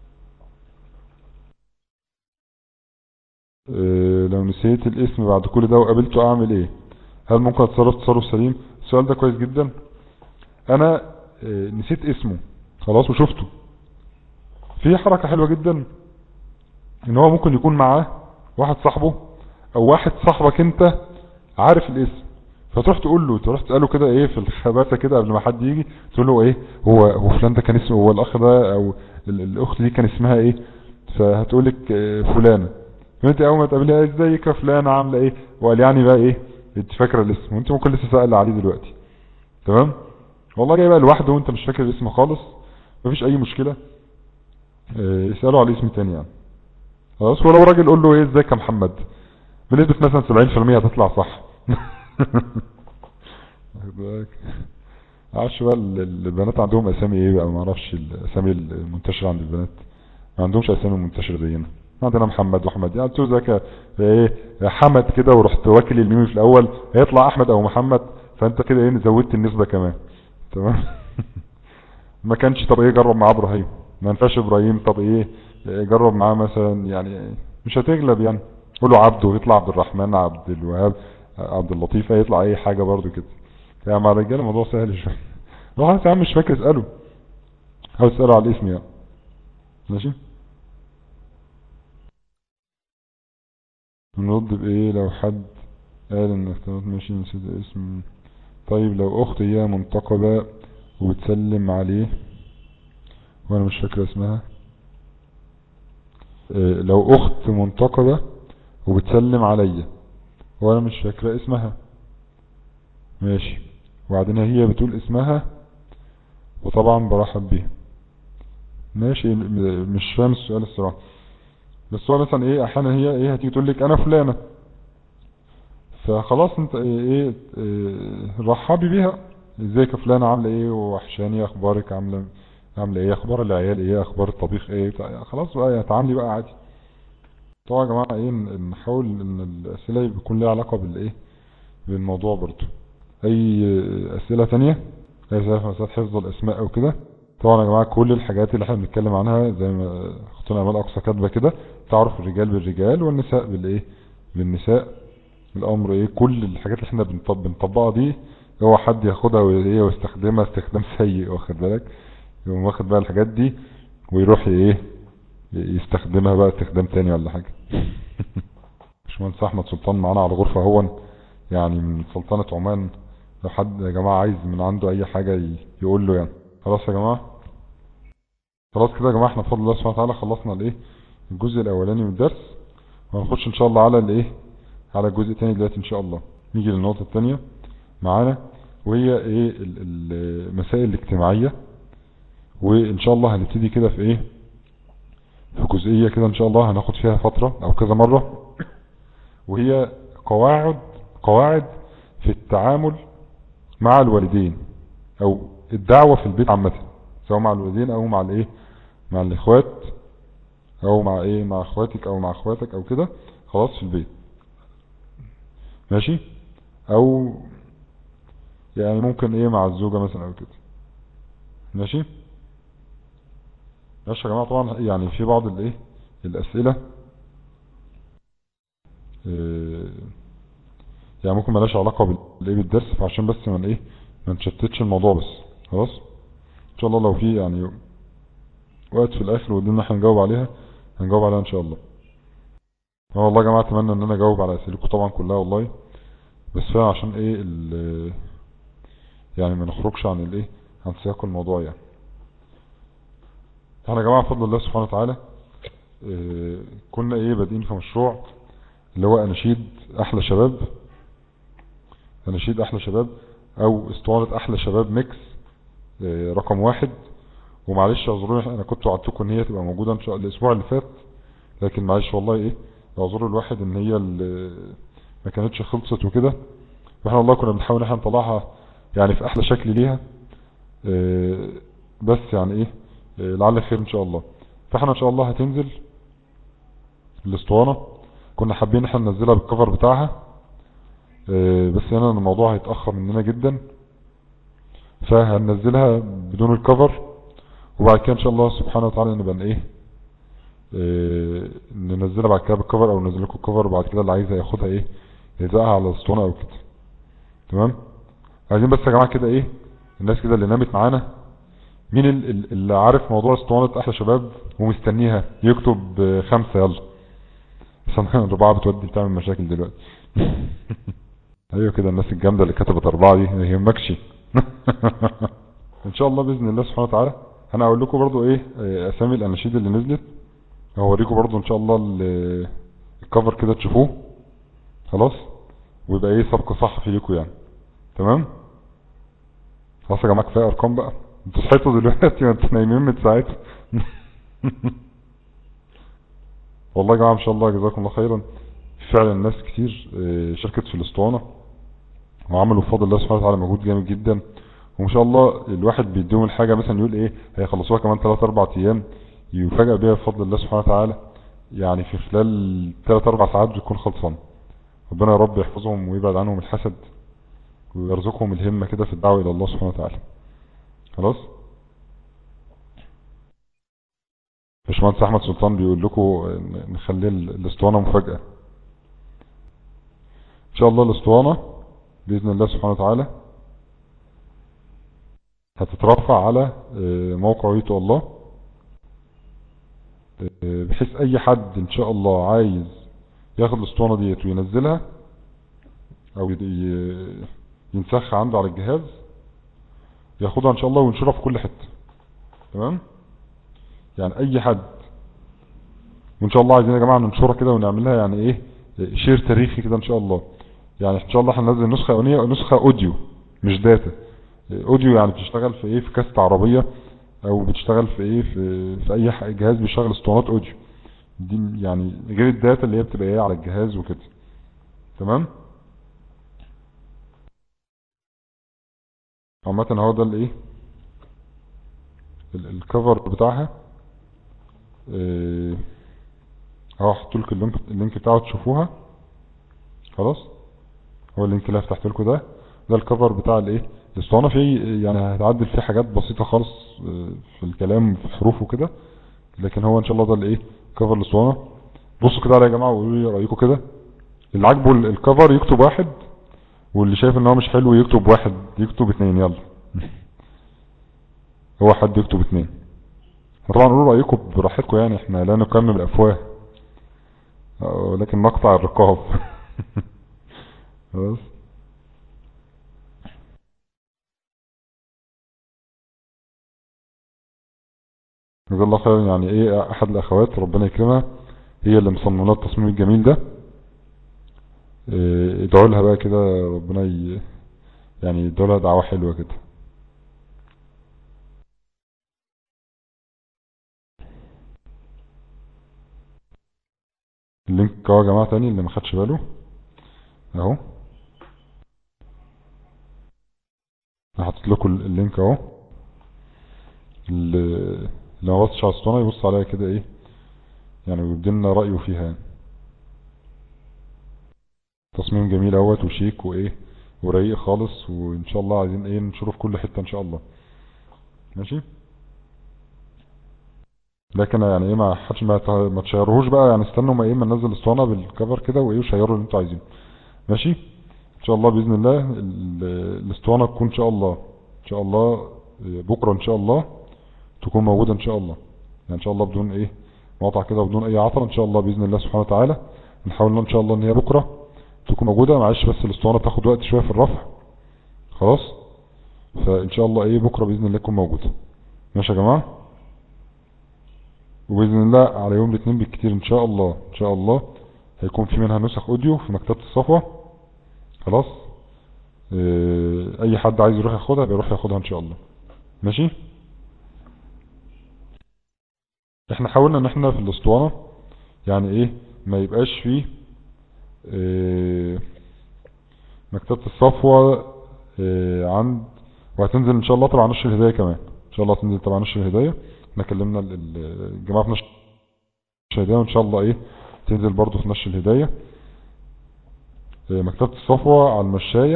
اه لو نسيت الاسم بعد كل ده وقابلته اعمل ايه؟ هل ممكن اتصرف تصرف سليم؟ السؤال ده كويس جدا. انا اه نسيت اسمه خلاص وشفته، في حركة حلوة جدا ان هو ممكن يكون معاه واحد صاحبه او واحد صاحبك انت عارف الاسم، فتروح تقول له تروح تساله كده ايه في الخباثه كده قبل ما حد يجي، تقول له ايه هو هو فلان ده كان اسمه، هو الاخ ده او الاخت دي كان اسمها ايه؟ فهتقول لك فلانه، فانت اول ما تقابلها ازيك يا فلانه عامله ايه، وقال يعني بقى ايه انت فاكره الاسم وانت ممكن لسه سائل عليه دلوقتي. تمام. والله جاي بقى لوحده وانت مش فاكر الاسم خالص، مفيش اي مشكله، اساله على الاسم تاني يعني خلاص. ولو راجل قول له ايه ازيك يا محمد، بنسبه مثلا سبعين في المية هتطلع صح. عارفش بقى البنات عندهم اسامي ايه بقى، ما اعرفش الاسامي المنتشره عند البنات، ما عندهمش اسامي منتشره زينا، عندنا محمد واحمد، يعني تو ذاك ايه حمد كده ورحت واكل الميم في الاول هيطلع احمد او محمد، فانت كده ايه زودت النسبه كمان. تمام. ما كانش طب ايه جرب مع ابراهيم، ما ينفعش ابراهيم، طب ايه جرب معاه مثلا، يعني مش هتغلب يعني، قول له عبده يطلع عبد الرحمن، عبد الوهاب، عبد اللطيف، هيطلع اي حاجة برضو كده. يعني مع الرجال الموضوع سهل شوية. لو خلاص يا عم مش فاكر اسأله، حاول تسأله على الاسم يعني. ماشي. نرد بايه لو حد قال انك تموت ماشي نسيت اسم؟ طيب لو اخت هي منتقبة وبتسلم عليه وانا مش فاكر اسمها، اه لو اخت منتقبة وبتسلم عليا وانا مش فاكرة اسمها، ماشي وبعدين هي بتقول اسمها وطبعا برحب بيها. ماشي، مش فاهم السؤال الصراحة، بس هو مثلا ايه احيانا هي ايه هتيجي تقول لك انا فلانة، فخلاص انت ايه, إيه, إيه رحبي بيها، ازيك يا فلانة عاملة ايه وحشاني، اخبارك عاملة عاملة ايه، اخبار العيال ايه، اخبار الطبيخ ايه، خلاص بقى هتعاملي بقى عادي. طبعا يا جماعة ايه نحاول ان الاسئلة يكون لها علاقة بالايه بالموضوع برضو. اي اسئلة تانية، اي اسئلة مسألة حفظ الاسماء او كده، طبعا يا جماعة كل الحاجات اللي احنا بنتكلم عنها زي ما اختنا امال اقصى كاتبة كده، تعرف الرجال بالرجال والنساء بالايه بالنساء، الامر ايه كل الحاجات اللي احنا بنطبق بنطبقها دي هو حد ياخدها وايه ويستخدمها استخدام سيء، واخد بالك، يقوم واخد بقى الحاجات دي ويروح ايه يستخدمها بقى استخدام تاني ولا حاجة. باشمهندس احمد سلطان معانا على غرفة هون، يعني من سلطنة عمان، لو حد يا جماعة عايز من عنده اي حاجة يقول له يعني. خلاص يا جماعة، خلاص كده يا جماعة احنا بفضل الله سبحانه وتعالى خلصنا الايه الجزء الاولاني من الدرس، وهنخش ان شاء الله على الايه على الجزء الثاني دلوقتي ان شاء الله. نيجي للنقطة الثانية معانا وهي ايه المسائل الاجتماعية، وان شاء الله هنبتدي كده في ايه في جزئية كده ان شاء الله هناخد فيها فترة او كذا مرة، وهي قواعد قواعد في التعامل مع الوالدين او الدعوة في البيت عامة، سواء مع الوالدين او مع الايه مع الاخوات او مع ايه مع اخواتك او مع اخواتك او كده، خلاص في البيت ماشي، او يعني ممكن ايه مع الزوجة مثلا او كده ماشي. ماشي يا جماعة، طبعا يعني في بعض الايه الاسئلة إيه يعني ممكن ملاش علاقة بالايه بالدرس، فعشان بس من ايه ما نشتتش الموضوع بس. خلاص ان شاء الله لو في يعني وقت في الاخر ودينا احنا نجاوب عليها هنجاوب عليها ان شاء الله. والله يا جماعة اتمنى ان انا اجاوب على اسئلتكم طبعا كلها والله، بس فعلا عشان ايه يعني ما نخرجش عن الايه عن سياق الموضوع. يعني احنا يا جماعة بفضل الله سبحانه وتعالى إيه كنا ايه بادئين في مشروع اللي هو اناشيد احلى شباب، اناشيد احلى شباب او اسطوانة احلى شباب ميكس إيه رقم واحد. ومعلش اعذروني انا كنت وعدتكم ان هي تبقى موجودة ان شاء الله الاسبوع اللي فات، لكن معلش والله ايه اعذروا الواحد ان هي ما كانتش خلصت وكده، واحنا والله كنا بنحاول ان احنا نطلعها يعني في احلى شكل ليها إيه بس يعني ايه, إيه لعل خير ان شاء الله. فاحنا ان شاء الله هتنزل الاسطوانة، كنا حابين احنا ننزلها بالكفر بتاعها إيه بس هنا الموضوع هيتأخر مننا جدا، فهننزلها بدون الكفر، وبعد كده ان شاء الله سبحانه وتعالى نبقى ايه, إيه ننزلها بعد كده بالكفر او ننزل لكم الكفر، وبعد كده اللي عايزها ياخدها ايه يلزقها على الاسطوانة او كده. تمام. عايزين بس يا جماعة كده ايه الناس كده اللي نامت معانا، مين اللي عارف موضوع اسطوانة احلى شباب ومستنيها يكتب خمسة يلا، عشان الرباعة بتودي بتعمل مشاكل دلوقتي. ايوه كده الناس الجامدة اللي كتبت اربعة دي ما يهمكش. ان شاء الله باذن الله سبحانه وتعالى انا اقول لكم برضو ايه اسامي الاناشيد اللي نزلت، هوريكم برضو ان شاء الله الكفر كده تشوفوه خلاص، ويبقى ايه سبق صح في ليكم يعني. تمام. خلاص يا جماعه كفايه ارقام بقى، انتوا صحيتوا دلوقتي وانتوا نايمين من ساعتها. والله يا جماعه ان شاء الله جزاكم الله خيرا، فعلا ناس كتير شاركت في الاسطوانه وعملوا بفضل الله سبحانه وتعالى مجهود جامد جدا، وان شاء الله الواحد بيديهم الحاجه مثلا يقول ايه هيخلصوها كمان ثلاثة أربعة ايام، يفاجئ بيها بفضل الله سبحانه وتعالى يعني في خلال ثلاثة أربعة ساعات بيكون خلصان. ربنا يا رب يحفظهم ويبعد عنهم الحسد ويرزقهم الهمه كده في الدعوه الى الله سبحانه وتعالى. خلاص. باشمهندس احمد سلطان بيقول لكم نخلي الاسطوانه مفاجاه ان شاء الله. الاسطوانه باذن الله سبحانه وتعالى هتترفع على موقع يوتيوب الله، بحيث اي حد ان شاء الله عايز ياخد الاسطوانه ديت وينزلها او ينسخها عنده على الجهاز ياخدها ان شاء الله وينشرها في كل حته. تمام. يعني اي حد، وان شاء الله عايزين يا جماعه ننشرها كده ونعملها يعني ايه شير تاريخي كده ان شاء الله. يعني ان شاء الله هننزل نسخه اغنيه ونسخه اوديو مش داتا. اوديو يعني بتشتغل في ايه، في كاسة عربية او بتشتغل في ايه، في, في اي ح- جهاز بيشغل اسطوانات اوديو. دي يعني غير الداتا اللي هي بتبقى ايه على الجهاز وكده. تمام. عامة هو ده الايه ال- الكفر بتاعها. اه، اهو هحط لكم اللينك اللينك بتاعه تشوفوها. خلاص، هو اللينك اللي فتحت لكم ده، ده الكفر بتاع الايه الاسطوانه. فيه يعني هتعدل فيه حاجات بسيطه خالص اه، في الكلام في حروف وكده، لكن هو ان شاء الله ده الايه كفر الاسطوانه. بصوا كده عليه يا جماعه وقولوا لي رايكم كده. اللي عاجبه ال- الكفر يكتب واحد، واللي شايف ان هو مش حلو يكتب واحد، يكتب اتنين، يلا. هو حد يكتب اتنين. طبعا قولوا رايكم براحتكم، يعني احنا لا نكمم الافواه اه، لكن نقطع الرقاب. خلاص. جزا الله خيرا. يعني ايه، احد الاخوات ربنا يكرمها هي اللي مصممه التصميم الجميل ده. إيه، ادعوا لها بقى كده، ربنا ي... يعني ادعوا لها دعوة حلوة كده. اللينك اهو يا جماعة تاني اللي ما خدش باله اهو، انا حطيت لكم اللينك اهو. اللي اللي ما بصش على الاسطوانة يبص عليها كده ايه، يعني ويبدي لنا رأيه فيها يعني. تصميم جميل اهوت وشيك وايه ورقيق خالص، وان شاء الله عايزين ايه نشوفه في كل حتة ان شاء الله. ماشي. لكن يعني ايه ما حدش ما, ت- ما تشيروهوش بقى، يعني استنوا ما ايه ما ننزل الاسطوانة بالكفر كده وايه وشيروا اللي انتوا عايزينه. ماشي. ان شاء الله باذن الله ال- الاسطوانه تكون ان شاء الله ان شاء الله بكره ان شاء الله تكون موجوده ان شاء الله. يعني ان شاء الله بدون ايه مقاطعه كده وبدون اي عطل، ان شاء الله باذن الله سبحانه وتعالى نحاول ان شاء الله ان هي بكره تكون موجوده. معلش بس الاسطوانه تاخد وقت شويه في الرفع. خلاص. فان شاء الله ايه بكره باذن الله تكون موجوده. ماشي يا جماعه. وباذن الله على يوم الاثنين بالكتير ان شاء الله ان شاء الله هيكون في منها نسخ اوديو في مكتبه الصفوه. خلاص. اه، اي حد عايز يروح ياخدها بيروح ياخدها ان شاء الله. ماشي. احنا حاولنا ان احنا في الاسطوانة يعني ايه ما يبقاش فيه اه مكتبة الصفوة اه عند، وهتنزل ان شاء الله طبعا نشر الهداية كمان. ان شاء الله هتنزل طبعا نشر الهداية. احنا كلمنا ال- ال- الجماعة في نشر الهداية، وان شاء الله ايه تنزل برضو في نشر الهداية. اه مكتبة الصفوة على المشاية،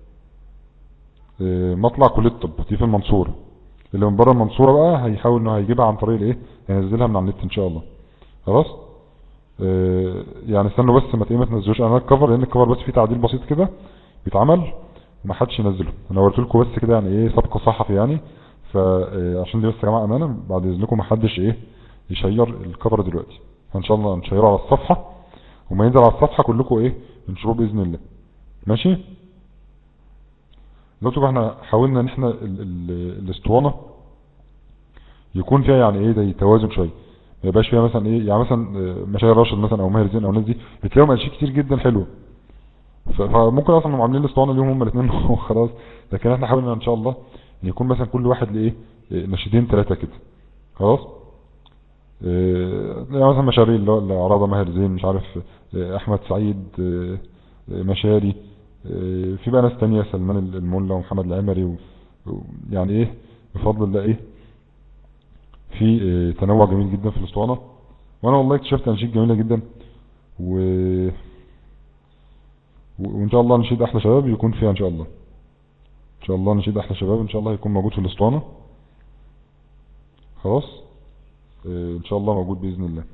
اه مطلع كلية الطب دي في المنصورة. اللي من بره المنصورة بقى هيحاول انه هيجيبها عن طريق الايه هينزلها من على النت ان شاء الله. خلاص. آه، يعني استنوا بس ما ما تنزلوش انا الكفر، لان الكفر بس فيه تعديل بسيط كده بيتعمل وما حدش ينزله. انا قلت لكم بس كده يعني ايه سبق صحفي يعني. فعشان دي بس يا جماعه امانه بعد اذنكم ما حدش ايه يشير الكفر دلوقتي. فان شاء الله نشيره على الصفحه، وما ينزل على الصفحه كلكم ايه نشروه باذن الله. ماشي. دلوقتي احنا حاولنا ان احنا ال- ال- الاسطوانه يكون فيها يعني ايه زي توازن شويه. ما يبقاش فيها مثلا ايه يعني مثلا آه، مشاهير راشد مثلا او ماهر زين او الناس دي بتلاقيهم اشياء كتير جدا حلوه. ف- فممكن اصلا هم عاملين الاسطوانه ليهم هم الاثنين وخلاص. لكن احنا حاولنا ان شاء الله ان يكون مثلا كل واحد لايه إيه، نشيدين ثلاثه كده. خلاص. إيه، يعني مثلا مشاري اللي هو اللي عرضه ماهر زين مش عارف إيه، احمد سعيد إيه، إيه، مشاري إيه، في بقى ناس تانية سلمان الملا ومحمد العمري و- و- يعني ايه بفضل الله ايه في إيه، تنوع جميل جدا في الاسطوانه. وانا والله اكتشفت اناشيد جميله جدا و... و- وان شاء الله نشيد احلى شباب يكون فيها ان شاء الله. ان شاء الله نشيد احلى شباب ان شاء الله يكون موجود في الاسطوانه. خلاص. آه، ان شاء الله موجود باذن الله.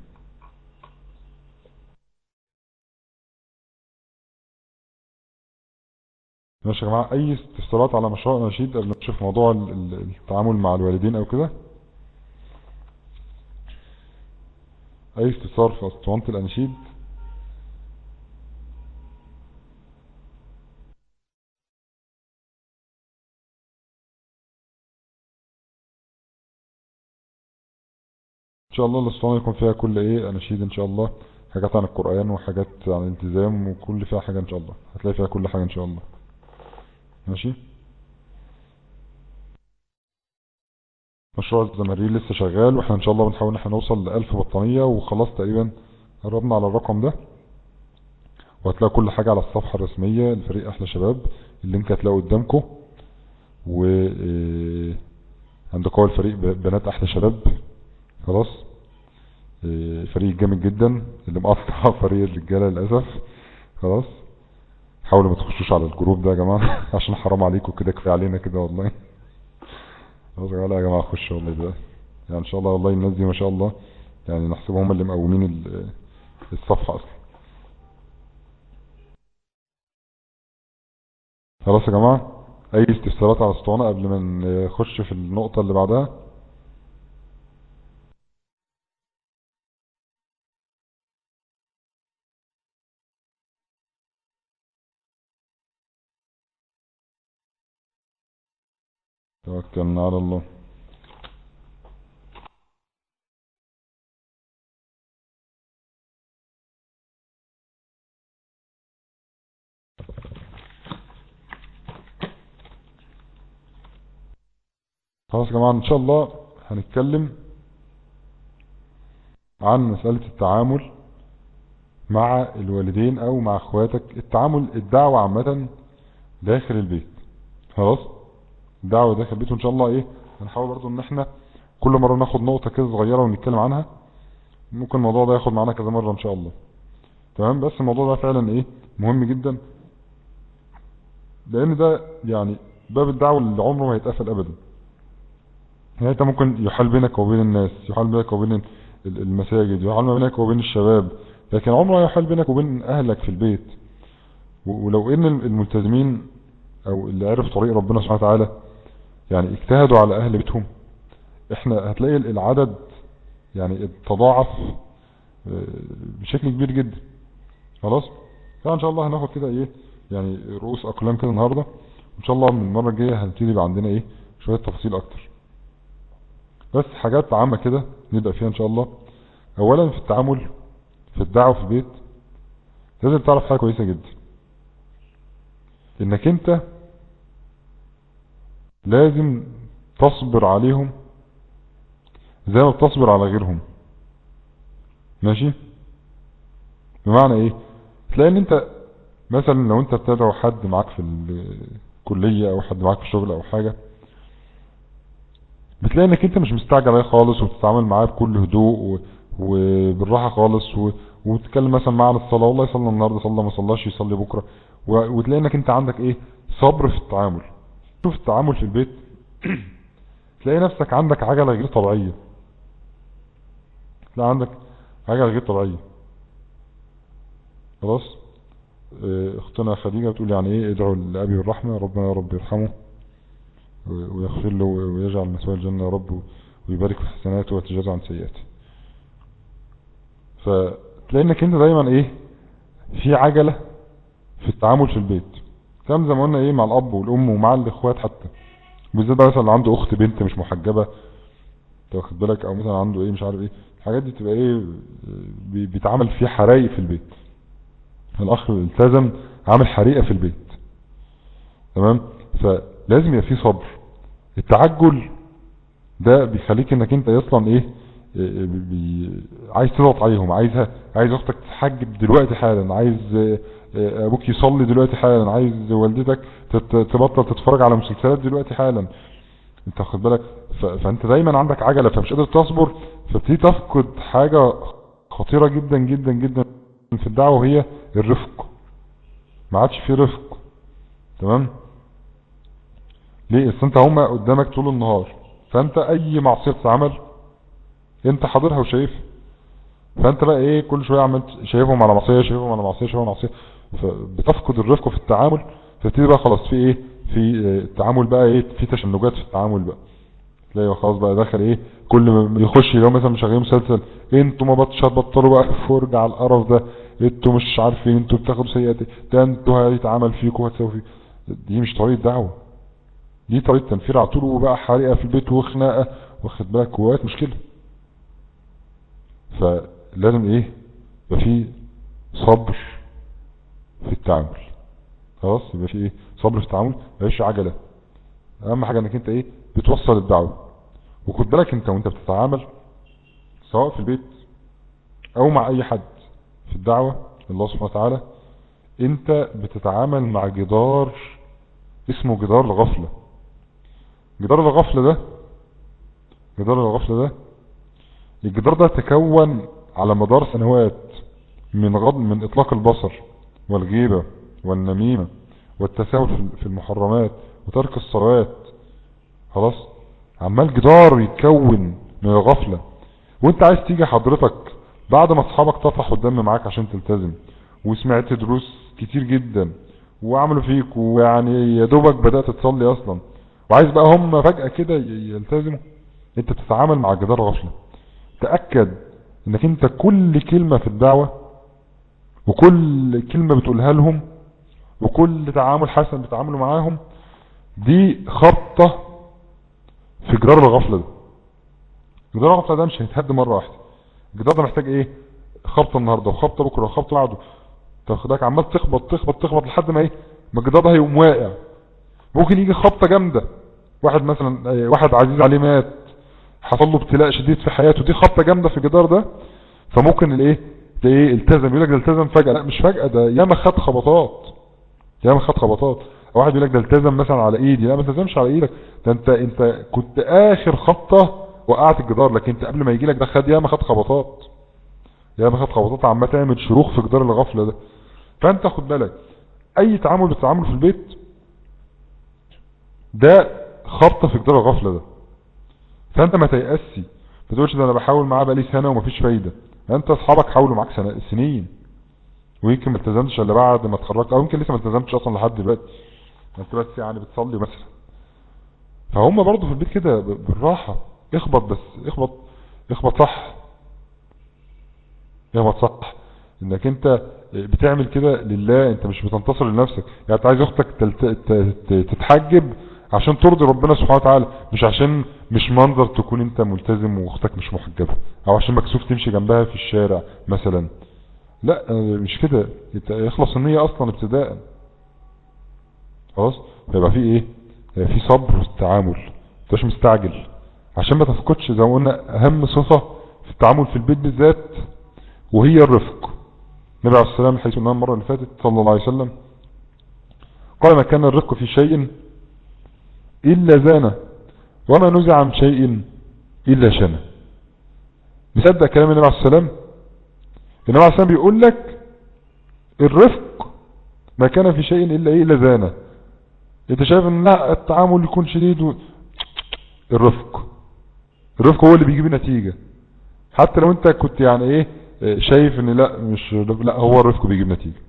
ماشي يا جماعه. اي استفسارات على مشروع نشيد قبل ما نشوف موضوع ال- ال- التعامل مع الوالدين او كده؟ اي استفسار في اسطوانه الاناشيد؟ ان شاء الله الاسطوانه يكون فيها كل ايه اناشيد ان شاء الله. حاجات عن القران وحاجات عن الالتزام وكل فيها حاجه ان شاء الله. هتلاقي فيها كل حاجه ان شاء الله. ماشي. مشروع الزمارين لسه شغال، واحنا ان شاء الله بنحاول ان احنا نوصل لألف بطانية، وخلاص تقريبا قربنا على الرقم ده. وهتلاقوا كل حاجة على الصفحة الرسمية لفريق احلى شباب، اللينك هتلاقوا قدامكم. و اه، عندكم الفريق بنات احلى شباب خلاص. اه، فريق جامد جدا اللي مقطع فريق الرجالة للأسف خلاص. حاولوا ما تخشوش على الجروب ده يا جماعة عشان حرام عليكم كده، كفاية علينا كده والله. خلاص لا يا جماعة خشوا والله ده يعني ان شاء الله، والله الناس دي ما شاء الله يعني نحسبهم هم اللي مقومين الصفحة اصلا. خلاص يا جماعة، اي استفسارات على الاسطوانة قبل ما نخش في النقطة اللي بعدها؟ توكلنا على الله. خلاص يا جماعة ان شاء الله هنتكلم عن مسألة التعامل مع الوالدين او مع اخواتك، التعامل الدعوة عامة داخل البيت. خلاص الدعوة داخل البيت، وان شاء الله ايه هنحاول برضو ان احنا كل مرة ناخد نقطة كده صغيرة ونتكلم عنها. ممكن الموضوع ده ياخد معانا كذا مرة ان شاء الله. تمام، بس الموضوع ده فعلا ايه مهم جدا، لان ده يعني باب الدعوة اللي عمره ما هيتقفل ابدا. يعني انت ممكن يحال بينك وبين الناس، يحال بينك وبين المساجد، يحال بينك وبين الشباب، لكن عمره ما يحال بينك وبين اهلك في البيت. ولو ان الملتزمين او اللي عرف طريق ربنا سبحانه وتعالى يعني اجتهدوا على اهل بيتهم، احنا هتلاقي العدد يعني تضاعف بشكل كبير جدا. خلاص فان شاء الله هناخد كده ايه يعني رؤوس اقلام كده النهارده، وان شاء الله من المره الجايه هنبتدي يبقى عندنا ايه شويه تفاصيل اكتر، بس حاجات عامه كده نبدا فيها ان شاء الله. اولا في التعامل في الدعوه في البيت لازم تعرف حاجه كويسه جدا، انك انت لازم تصبر عليهم زي ما بتصبر على غيرهم. ماشي؟ بمعنى ايه؟ تلاقي ان انت مثلا لو انت بتدعو حد معاك في الكلية او حد معاك في الشغل او حاجة، بتلاقي انك انت مش مستعجل عليه خالص، وبتتعامل معاه بكل هدوء وبالراحة خالص، و... وتتكلم مثلا معاه على الصلاة، والله يصلي النهاردة، صلى ما صلاش يصلي بكرة، و... وتلاقي انك انت عندك ايه صبر في التعامل. شوف التعامل في البيت تلاقي نفسك عندك عجلة غير طبيعية، تلاقي عندك عجلة غير طبيعية. خلاص اختنا خديجة بتقول يعني ايه ادعوا لأبي بالرحمة، ربنا يا رب يرحمه ويغفر له ويجعل مثواه الجنة يا رب، ويبارك في حسناته ويتجازى عن سيئاته. فتلاقي انك انت دايما ايه في عجلة في التعامل في البيت، كم زي ما قلنا ايه مع الاب والام ومع الاخوات حتى، بالذات بقى مثلا اللي عنده اخت بنت مش محجبة تاخد بالك، او مثلا عنده ايه مش عارف ايه الحاجات دي، تبقى ايه بيتعامل فيه حرايق في البيت. الاخ التزم عامل حريقة في البيت. تمام، فلازم يبقى فيه صبر. التعجل ده بيخليك انك انت اصلا ايه بي عايز تضغط عليهم، عايزها عايز اختك تتحجب دلوقتي حالا، عايز ابوك يصلي دلوقتي حالا، عايز والدتك تبطل تتفرج على مسلسلات دلوقتي حالا. انت واخد بالك؟ فانت دايما عندك عجلة فمش قادر تصبر، فبتيجي تفقد حاجة خطيرة جدا جدا جدا في الدعوة، وهي الرفق. ما عادش فيه رفق. تمام؟ ليه؟ اصل انت هما قدامك طول النهار، فانت اي معصية تتعمل انت حاضرها وشايفها، فانت بقى ايه كل شوية عمال شايفهم على معصية شايفهم على معصية شايفهم على معصية، فبتفقد الرفق في التعامل. فتبتدي بقى خلاص في ايه في التعامل بقى ايه في تشنجات في التعامل بقى، تلاقيه خلاص بقى داخل ايه كل ما يخش لو مثلا مشغلين مسلسل، انتوا ما بطش هتبطلوا بقى فرجة على القرف ده، انتوا مش عارفين انتوا بتاخدوا سيئات، ده انتوا هيتعمل فيكم وهتسوي فيكم. دي مش طريقة دعوة، دي طريقة تنفير على طول، وبقى حريقة في البيت وخناقة، واخد بالك وقت مشكلة. فلازم ايه يبقى في صبر في التعامل. خلاص يبقى في ايه صبر في التعامل، مفيش عجلة. اهم حاجة انك انت ايه بتوصل الدعوة، وخد بالك انت وانت بتتعامل سواء في البيت او مع اي حد في الدعوة الله سبحانه وتعالى، انت بتتعامل مع جدار اسمه جدار الغفلة. جدار الغفلة ده جدار الغفلة ده الجدار ده تكون على مدار سنوات من غض من اطلاق البصر والغيبة والنميمة والتساهل في المحرمات وترك الصلوات. خلاص عمال جدار يتكون من الغفلة، وانت عايز تيجي حضرتك بعد ما اصحابك طفحوا الدم معاك عشان تلتزم وسمعت دروس كتير جدا وعملوا فيك ويعني يا دوبك بدأت تصلي اصلا، وعايز بقى هم فجأة كده يلتزموا. انت بتتعامل مع جدار غفلة. تأكد انك انت كل كلمة في الدعوة وكل كلمة بتقولها لهم وكل تعامل حسن بتعاملوا معاهم دي خبطة في جدار الغفلة ده. جدار الغفلة ده مش هيتهد مرة واحدة. الجدار ده محتاج ايه؟ خبطة النهاردة وخبطة بكرة وخبطة بعده، تاخدك عمال تخبط تخبط تخبط لحد ما ايه ما الجدار ده هيقوم واقع. ممكن يجي خبطة جامدة، واحد مثلا واحد عزيز عليه مات، حصل له ابتلاء شديد في حياته، دي خبطة جامدة في الجدار ده، فممكن الايه ده ايه التزم. يقول لك ده التزم فجأة، لا مش فجأة، ده ياما خد خبطات ياما خد خبطات. واحد يقول لك ده التزم مثلا على ايدي، لا ما التزمش على ايدك، ده انت انت كنت اخر خبطة وقعت الجدار، لكن انت قبل ما يجي لك ده خد ياما خد خبطات ياما خد خبطات عمال تعمل شروخ في جدار الغفلة ده. فانت خد بالك اي تعامل بتتعامله في البيت ده خبطة في جدار الغفلة ده. فانت ما تيأسي، ما تقولش ده انا بحاول معاه بقالي سنة ومفيش فايدة. انت اصحابك حاولوا معاك سنة سنين ويمكن ما التزمتش الا بعد ما اتخرجت، او يمكن لسه ما التزمتش اصلا لحد دلوقتي، انت بس يعني بتصلي مثلا. فهم برضو في البيت كده بالراحة، اخبط بس اخبط اخبط صح اخبط صح انك انت بتعمل كده لله، انت مش بتنتصر لنفسك. يعني انت عايز اختك تتحجب عشان ترضي ربنا سبحانه وتعالى، مش عشان مش منظر تكون انت ملتزم واختك مش محجبة، او عشان مكسوف تمشي جنبها في الشارع مثلا. لا مش كده، انت يخلص النية اصلا ابتداء. خلاص فيبقى في ايه في صبر في التعامل، مش مستعجل، عشان ما تفقدش زي ما قلنا اهم صفة في التعامل في البيت بالذات وهي الرفق. النبي عليه السلام حيث قلنا المرة اللي فاتت صلى الله عليه وسلم قال ما كان الرفق في شيء إلا زانه وما نزع عن شيء إلا شنه. مصدق كلام النبي عليه السلام؟ النبي عليه السلام بيقول لك الرفق ما كان في شيء إلا إيه إلا زانه. انت شايف ان لا التعامل يكون شديد و... الرفق الرفق هو اللي بيجيب نتيجة، حتى لو انت كنت يعني ايه شايف ان لا مش لا هو الرفق بيجيب نتيجة.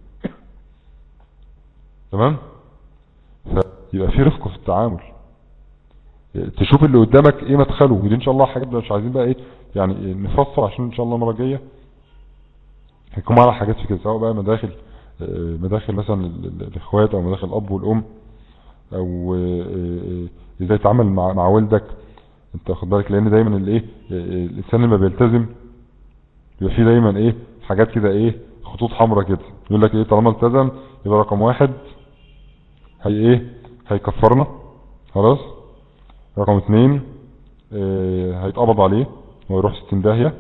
تمام؟ فيبقى في رفق في التعامل، تشوف اللي قدامك ايه مدخله. ودي ان شاء الله حاجات مش عايزين بقى ايه يعني نفصل، عشان ان شاء الله المره الجايه هيكون معنا حاجات في كده، سواء بقى مداخل مداخل مثلا الاخوات او مداخل الاب والام، او ازاي تتعامل مع مع والدك. انت خد بالك لان دايما الايه الانسان لما بيلتزم يبقى فيه دايما ايه حاجات كده ايه خطوط حمراء كده، يقول لك ايه طالما التزم يبقى رقم واحد هي ايه هيكفرنا خلاص، رقم اثنين اه هيتقبض عليه ويروح ستين داهية،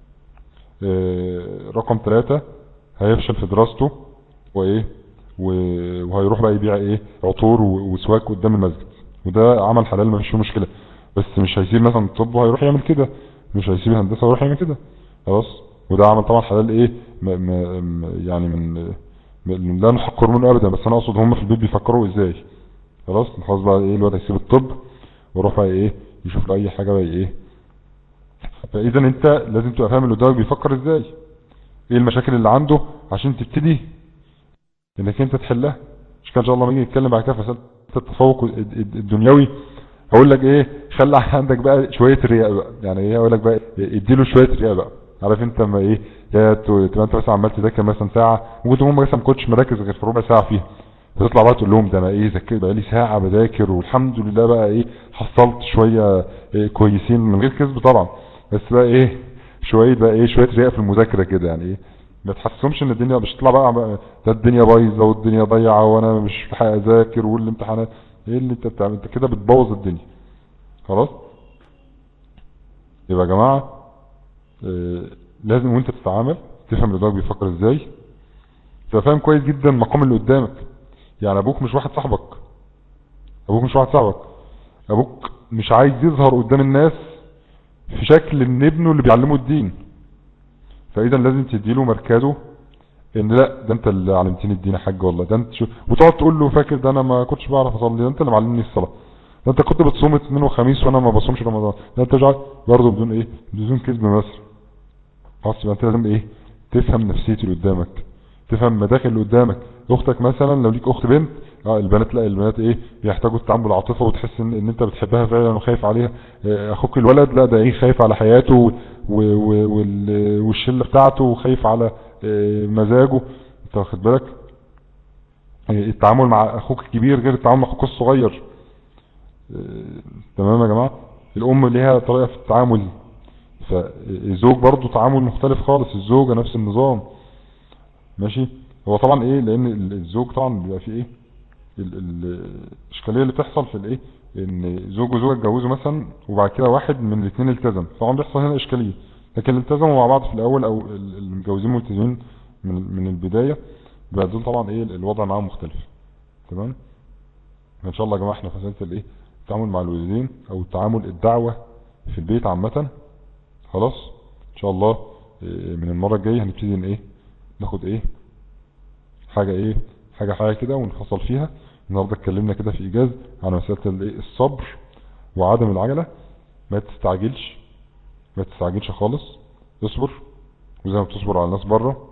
اه رقم ثلاثة هيفشل في دراسته وايه وهيروح بقى يبيع ايه عطور وسواك قدام المسجد، وده عمل حلال ما فيش مشكلة، بس مش هيسيب مثلا الطب وهيروح يعمل كده، مش هيسيب الهندسة ويروح يعمل كده خلاص. وده عمل طبعا حلال ايه م م يعني من م لا نحقر منه ابدا، بس انا اقصد هم في البيت بيفكروا ازاي. خلاص خلاص بقى ايه الواد هيسيب الطب ويروح بقى ايه يشوف له اي حاجة بقى ايه. فاذا انت لازم تبقى فاهم اللي قدامك بيفكر ازاي، ايه المشاكل اللي عنده عشان تبتدي انك انت تحلها. مش كان ان شاء الله لما نيجي نتكلم بعد كده فساد التفوق الدنيوي هقول لك ايه خلي عندك بقى شويه رياء بقى، يعني ايه هقول لك بقى اديله شويه رياء بقى. عارف انت لما ايه تبقى انت مثلا عمال تذاكر مثلا ساعه وانت هم مثلا ما كنتش مركز غير في ربع ساعه فيها، فتطلع بقى تقول لهم ده انا ايه ذاكرت بقى لي ساعه بذاكر والحمد لله بقى ايه حصلت شويه إيه كويسين، من غير كذب طبعا، بس بقى ايه شويه بقى ايه شويه رياء في المذاكره كده، يعني ايه ما تحسسهمش ان الدنيا مش تطلع بقى ده الدنيا بايظه والدنيا ضيعه وانا مش لاحق اذاكر والامتحانات. ايه اللي انت بتعمل؟ انت كده بتبوظ الدنيا خلاص. يبقى يا جماعة اه لازم وانت تتعامل تفهم اللي قدامك بيفكر ازاي، تبقى فاهم كويس جدا مقام اللي قدامك. يعني ابوك مش واحد صاحبك، ابوك مش واحد صاحبك، ابوك مش عايز يظهر قدام الناس في شكل ان ابنه اللي بيعلمه الدين، فاذا لازم تديله مركزه، ان لا ده انت اللي علمتني الدين يا حاج والله، ده انت شو، وتقعد تقول له فاكر ده انا ما كنتش بعرف اصلي، ده انت اللي معلمني الصلاه، ده انت كنت بتصوم اثنين وخميس وانا ما بصومش رمضان، ده انت مش عارف، برضه بدون ايه، بدون كذب مثلا. خلاص يبقى انت لازم ايه، تفهم نفسيه اللي قدامك، تفهم مداخل اللي قدامك. اختك مثلا لو ليك اخت بنت، اه البنات لا البنات ايه بيحتاجوا التعامل العاطفه وتحس ان, ان انت بتحبها فعلا وخايف عليها. اه اخوك الولد لا ده ايه خايف على حياته و- و- وال- والشله بتاعته وخايف على اه مزاجه، انت واخد بالك. اه التعامل مع اخوك الكبير غير التعامل مع اخوك الصغير. اه تمام يا جماعه. الام ليها طريقه في التعامل، فالزوج برضو تعامل مختلف خالص، الزوجه نفس النظام. ماشي. هو طبعا ايه لان الزوج طبعا بيبقى فيه ايه ال- ال- الاشكاليه اللي بتحصل في الايه، ان زوج وزوجه اتجوزوا مثلا وبعد كده واحد من الاثنين التزم، طبعا بيحصل هنا اشكاليه. لكن اللي التزموا مع بعض في الاول او ال- المتجوزين ملتزمين من من البدايه، بقى دول طبعا ايه الوضع معاهم مختلف. تمام. ان شاء الله يا جماعه احنا في مساله الايه التعامل مع الوالدين او التعامل الدعوه في البيت عامه. خلاص ان شاء الله إيه، من المره الجايه هنبتدي ان ايه ناخد ايه حاجة ايه حاجة حاجة كده ونفصل فيها. النهاردة اتكلمنا كده في ايجاز عن مسألة الايه الصبر وعدم العجلة. ما تستعجلش، ما تستعجلش خالص، اصبر. وزي ما بتصبر على الناس بره،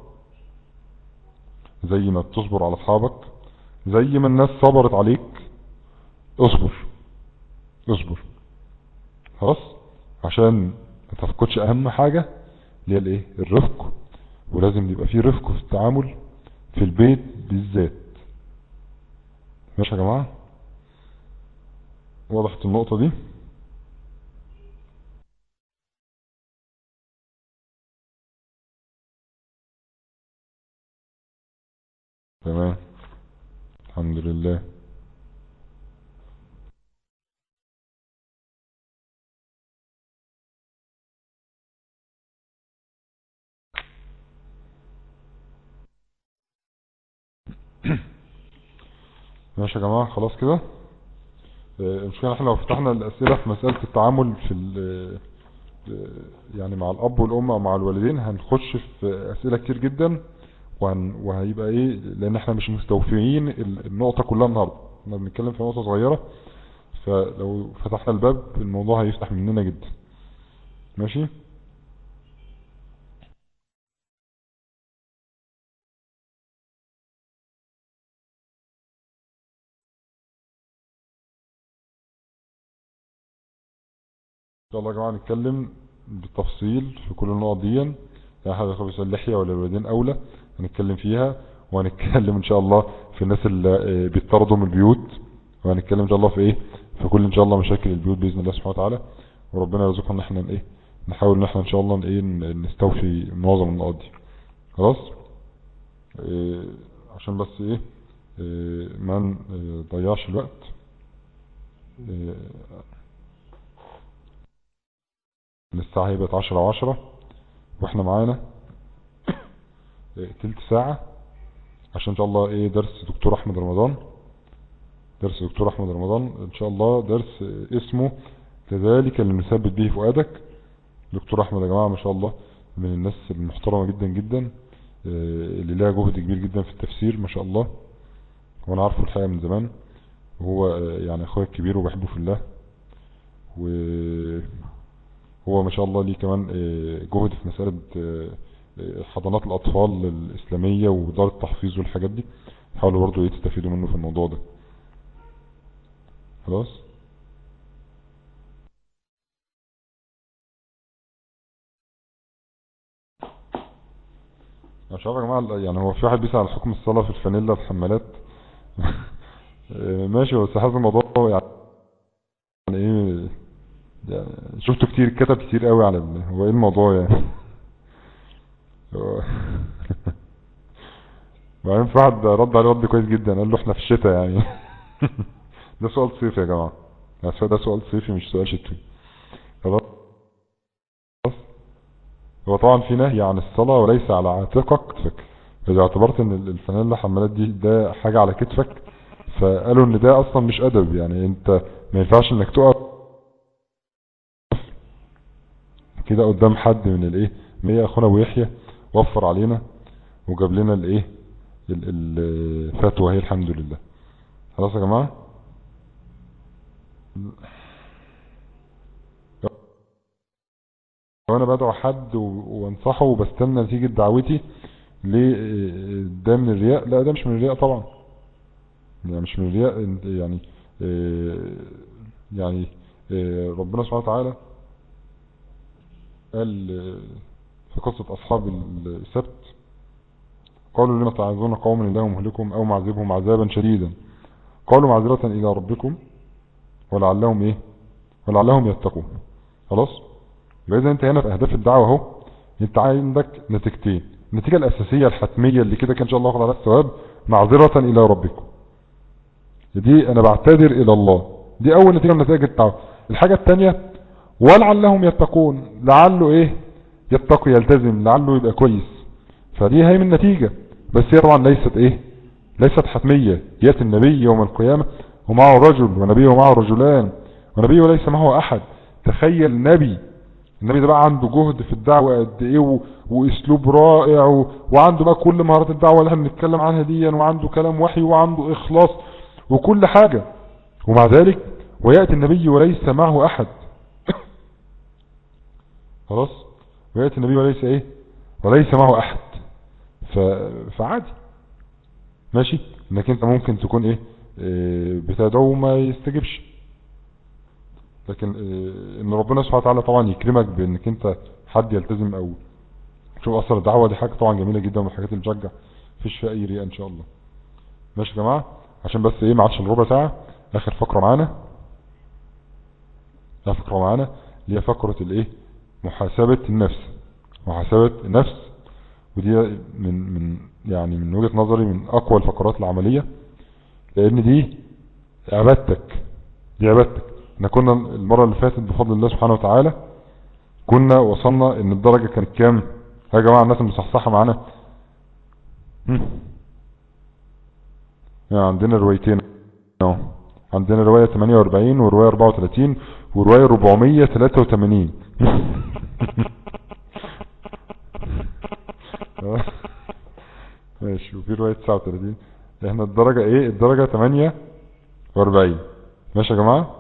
زي ما بتصبر على اصحابك، زي ما الناس صبرت عليك، اصبر اصبر. خلاص عشان ما تفقدش اهم حاجة اللي هي الايه الرفق. ولازم يبقى فيه رفق في التعامل في البيت بالذات. ماشي يا جماعة، وضحت النقطة دي؟ تمام الحمد لله. ماشي يا جماعة خلاص كده. آه، المشكلة احنا لو فتحنا الأسئلة في مسألة التعامل في ال- آه، يعني مع الأب والأم أو مع الوالدين هنخش في أسئلة كتير جدا، وهن وهيبقى ايه لأن احنا مش مستوفيين ال- النقطة كلها النهاردة، احنا بنتكلم في نقطة صغيرة، فلو فتحنا الباب الموضوع هيفتح مننا جدا. ماشي. ان شاء الله يا جماعة نتكلم بالتفصيل في كل النقط دي، يعني حد يخلص اللحية ولا الوالدين أولى هنتكلم فيها. وهنتكلم ان شاء الله في الناس اللي آه، بيطردوا من البيوت، وهنتكلم ان شاء الله في ايه في كل ان شاء الله مشاكل البيوت باذن الله سبحانه وتعالى. وربنا يرزقنا ان احنا ايه نحاول ان احنا ان شاء الله ايه نستوفي معظم النقط دي. خلاص. إيه عشان بس ايه, إيه ما نضيعش الوقت. إيه الساعة هي بقت عشرة وعشرة واحنا معانا إيه تلت ساعة، عشان ان شاء الله ايه درس دكتور احمد رمضان. درس دكتور احمد رمضان ان شاء الله درس اسمه كذلك اللي نثبت به فؤادك. دكتور احمد يا جماعة ما شاء الله من الناس المحترمة جدا جدا، اللي لها جهد كبير جدا في التفسير ما شاء الله، وانا عارفه الحقيقة من زمان، وهو يعني اخويا الكبير وبحبه في الله. وهو ما شاء الله ليه كمان جهد في مسألة حضانات الاطفال الاسلامية ودار التحفيظ والحاجات دي، حاولوا برضو يستفيدوا منه في الموضوع ده. خلاص. مش عارف يا جماعة، يعني هو في واحد بيسأل على حكم الصلاة في الفانيلا الحمالات. ماشي، بس هذا الموضوع يعني ايه يعني شفته كتير كتب كتير قوي على ال... هو ايه الموضوع يعني. هو- بعدين في واحد رد عليه رد كويس جدا، قال له احنا في الشتاء يعني. ده سؤال صيفي يا جماعة، ده سؤال صيفي مش سؤال شتوي. خلاص. هو طبعا في نهي عن الصلاة وليس على عاتقك كتفك، فإذا اعتبرت ان الفانيلا حمالات دي ده حاجة على كتفك، فقالوا ان ده اصلا مش ادب، يعني انت ما ينفعش انك تقف كده قدام حد من الايه. مية اخونا ابو يحيى وفر علينا وجاب لنا الايه الفتوى، هي الحمد لله. خلاص يا جماعة، وانا بدعو حد وانصحه وبستنى نتيجة دعوتي ليه ده من الرياء؟ لا ده مش من الرياء طبعا، يعني مش من الرياء. يعني يعني ربنا سبحانه وتعالى قال في قصة اصحاب السبت قالوا لما تعظون قوما الله مهلكهم او معذبهم عذابا شديدا قالوا معذرة الى ربكم ولعلهم ايه ولعلهم يتقون. خلاص، يبقى اذا انت هنا في اهداف الدعوة اهو، انت عندك نتيجتين. النتيجة الاساسية الحتمية اللي كده كان ان شاء الله واخد عليها الثواب، معذرة الى ربكم، دي انا بعتذر الى الله، دي اول نتيجة من نتائج الدعوة. الحاجة الثانية ولعلهم يتقون، لعله ايه يتقي يلتزم، لعله يبقى كويس، فدي هي من النتيجة. بس هي طبعا ليست ايه ليست حتمية. ياتي النبي يوم القيامة ومعه رجل ونبي ومعه رجلان ونبي وليس معه احد. تخيل النبي النبي ده بقى عنده جهد في الدعوة قد ايه و... واسلوب رائع و... وعنده بقى كل مهارات الدعوة اللي احنا بنتكلم عنها دي، وعنده كلام وحي وعنده اخلاص وكل حاجة، ومع ذلك ويأتي النبي وليس معه احد. خلاص، ويأتي النبي وليس ايه وليس معه احد. ف... فعادي ماشي انك انت ممكن تكون ايه, إيه بتدعو ما يستجبش، لكن إيه ان ربنا سبحانه وتعالى طبعا يكرمك بانك انت حد يلتزم او شوف اثر الدعوة، دي حاجة طبعا جميلة جدا من الحاجات اللي تشجع، مفيش فيها اي رياء ان شاء الله. ماشي يا جماعة، عشان بس ايه ما عادش الربع ساعة. اخر فقرة معانا اخر فقرة معانا اللي هي فقرة الايه محاسبة النفس. محاسبة النفس، ودي من من يعني من وجهة نظري من اقوى الفقرات العملية، لان دي عبادتك دي عبادتك. احنا كنا المرة اللي فاتت بفضل الله سبحانه وتعالى كنا وصلنا ان الدرجة كانت كام يا جماعة الناس المصحصحة معانا؟ يعني عندنا روايتين اهو، عندنا رواية ثمانية واربعين ورواية اربعة وثلاثين ورواية اربعمية وثلاثة وثمانين. ماشي، وفي رواية تسعة وثلاثين. احنا الدرجة ايه الدرجة ثمانية واربعين. ماشي يا جماعة،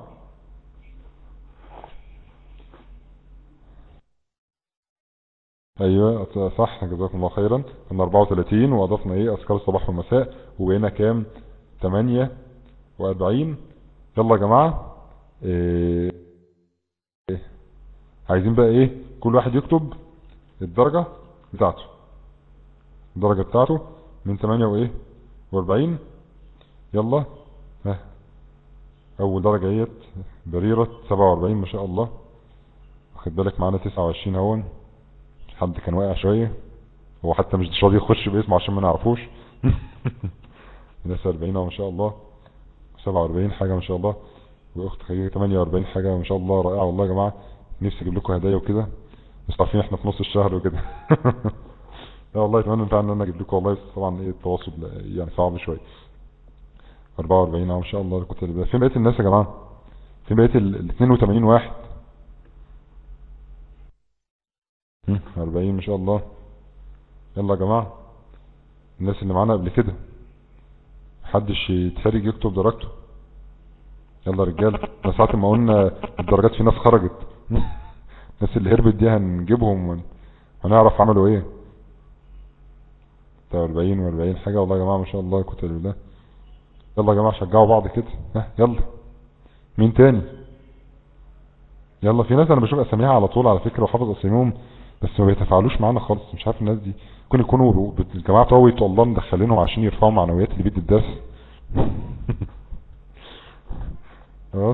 ايوه صح، جزاكم الله خيرا. كنا اربعة وثلاثين واضفنا ايه اذكار الصباح والمساء وبقينا كام ثمانية واربعين. يلا يا جماعة، إيه عايزين بقى ايه كل واحد يكتب الدرجة بتاعته الدرجة بتاعته من ثمانية وايه واربعين. يلا، ها اول درجة اهيت بريرة سبعة واربعين ما شاء الله. واخد بالك معانا تسعة وعشرين اهون، حد كان واقع شوية، هو حتى مش راضي يخش باسمه عشان ما نعرفوش. ناس اربعين ما شاء الله، سبعة واربعين حاجة ما شاء الله، واخت خليجة ثمانية واربعين حاجة ما شاء الله رائعة. والله يا جماعة نفسي اجيب لكم هدايا وكده، بس عارفين احنا في نص الشهر وكده. لا والله اتمنى فعلا ان انا اجيب لكم والله، بس طبعا ايه التواصل يعني صعب شوية. اربعة واربعين ما شاء الله. كنت فين بقية الناس يا جماعة؟ فين بقية ال اثنين وثمانين واحد؟ اربعين ما شاء الله. يلا يا جماعة الناس اللي معانا قبل كده محدش يتفرج يكتب درجته. يلا رجال، احنا ساعة ما قلنا الدرجات في ناس خرجت. الناس اللي هربت دي هنجيبهم وهنعرف عملوا ايه. اربعين واربعين حاجة والله يا جماعة ما شاء الله كتب بالله. يلا يا جماعة شجعوا بعض كده. ها يلا مين تاني؟ يلا في ناس انا بشوف اساميها على طول على فكرة وحافظ اساميهم، بس ما بيتفاعلوش معانا خالص. مش عارف الناس دي ممكن يكونوا الجماعة بتوع ويتو الله مدخلينهم عشان يرفعوا معنويات اللي بيد الدرس. خلاص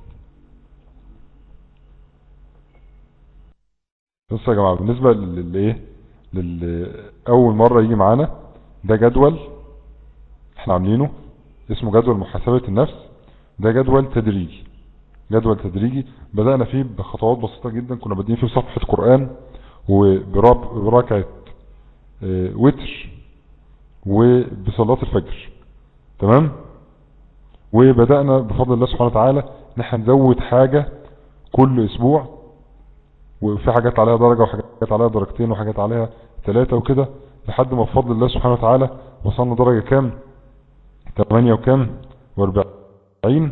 بصوا يا جماعة، بالنسبة للايه لأول مرة يجي معانا ده جدول احنا عاملينه اسمه جدول محاسبة النفس. ده جدول تدريجي جدول تدريجي بدأنا فيه بخطوات بسيطة جدا. كنا بادئين فيه بصفحة قرآن وبركعة وتر وبصلاة الفجر. تمام. وبدأنا بفضل الله سبحانه وتعالى نحن نزود حاجة كل اسبوع، وفي حاجات عليها درجة وحاجات عليها درجتين وحاجات عليها ثلاثة وكده، لحد ما بفضل الله سبحانه وتعالى وصلنا درجة كام؟ ثمانية وكام؟ واربعين.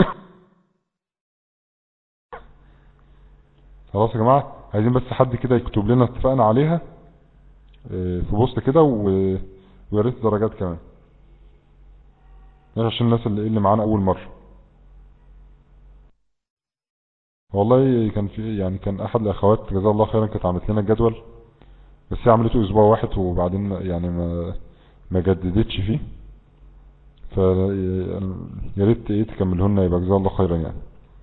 خلاص يا جماعة، عايزين بس حد كده يكتب لنا اتفقنا عليها في بوست كده، وياريت درجات كمان عشان الناس اللي, اللي معانا اول مرة. والله كان في يعني كان احد الاخوات جزاه الله خيرا كانت عملت لنا الجدول، بس هي عملته اسبوع واحد وبعدين يعني ما ما جددتش فيه، ف يا ريت ايه تكمله لنا يبقى جزاه الله خيرا يعني.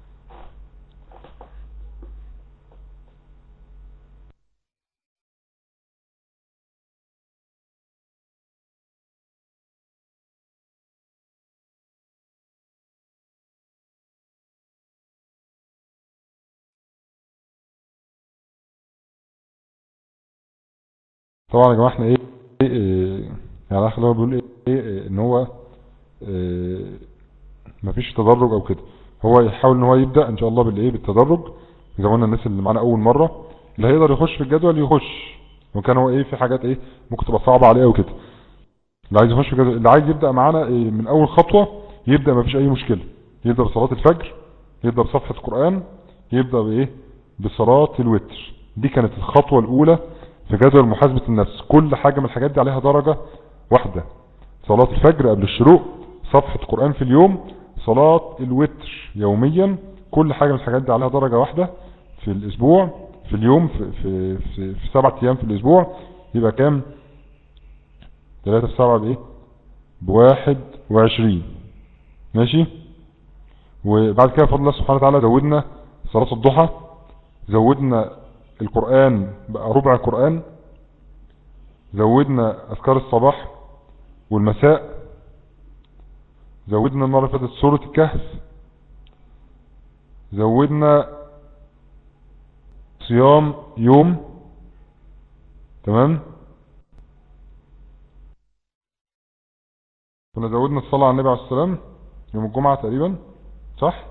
طبعا يا جماعه احنا ايه, إيه يعني الاخ اللي هو بيقول ايه, إيه ان هو إيه مفيش تدرج او كده، هو يحاول ان هو يبدا ان شاء الله بالايه بالتدرج زي ما قلنا. الناس اللي معانا اول مره اللي هيقدر يخش في الجدول يخش، وكان هو ايه في حاجات ايه ممكن تبقى صعبه عليه او كده، اللي عايز يخش في الجدول اللي عايز يبدا معانا إيه من اول خطوه يبدا مفيش اي مشكله. يبدا بصلاه الفجر، يبدا بصفحه قران، يبدا بايه بصلاه الوتر. دي كانت الخطوه الاولى في جدول محاسبه النفس. كل حاجه من الحاجات دي عليها درجه واحده: صلاه الفجر قبل الشروق، صفحه قران في اليوم، صلاة الوتر يوميا. كل حاجة من الحاجات دي عليها درجة واحدة في الاسبوع، في اليوم، في, في, في, في سبعة ايام في الاسبوع. يبقى كام؟ ثلاثة في سبعة بايه؟ بواحد وعشرين. ماشي. وبعد كده بفضل الله سبحانه وتعالى زودنا صلاة الضحى، زودنا القرآن بقى ربع قرآن، زودنا اذكار الصباح والمساء، زودنا المرة اللي فاتت سورة الكهف، زودنا صيام يوم. تمام. كنا زودنا الصلاة على النبي عليه السلام يوم الجمعة تقريبا، صح؟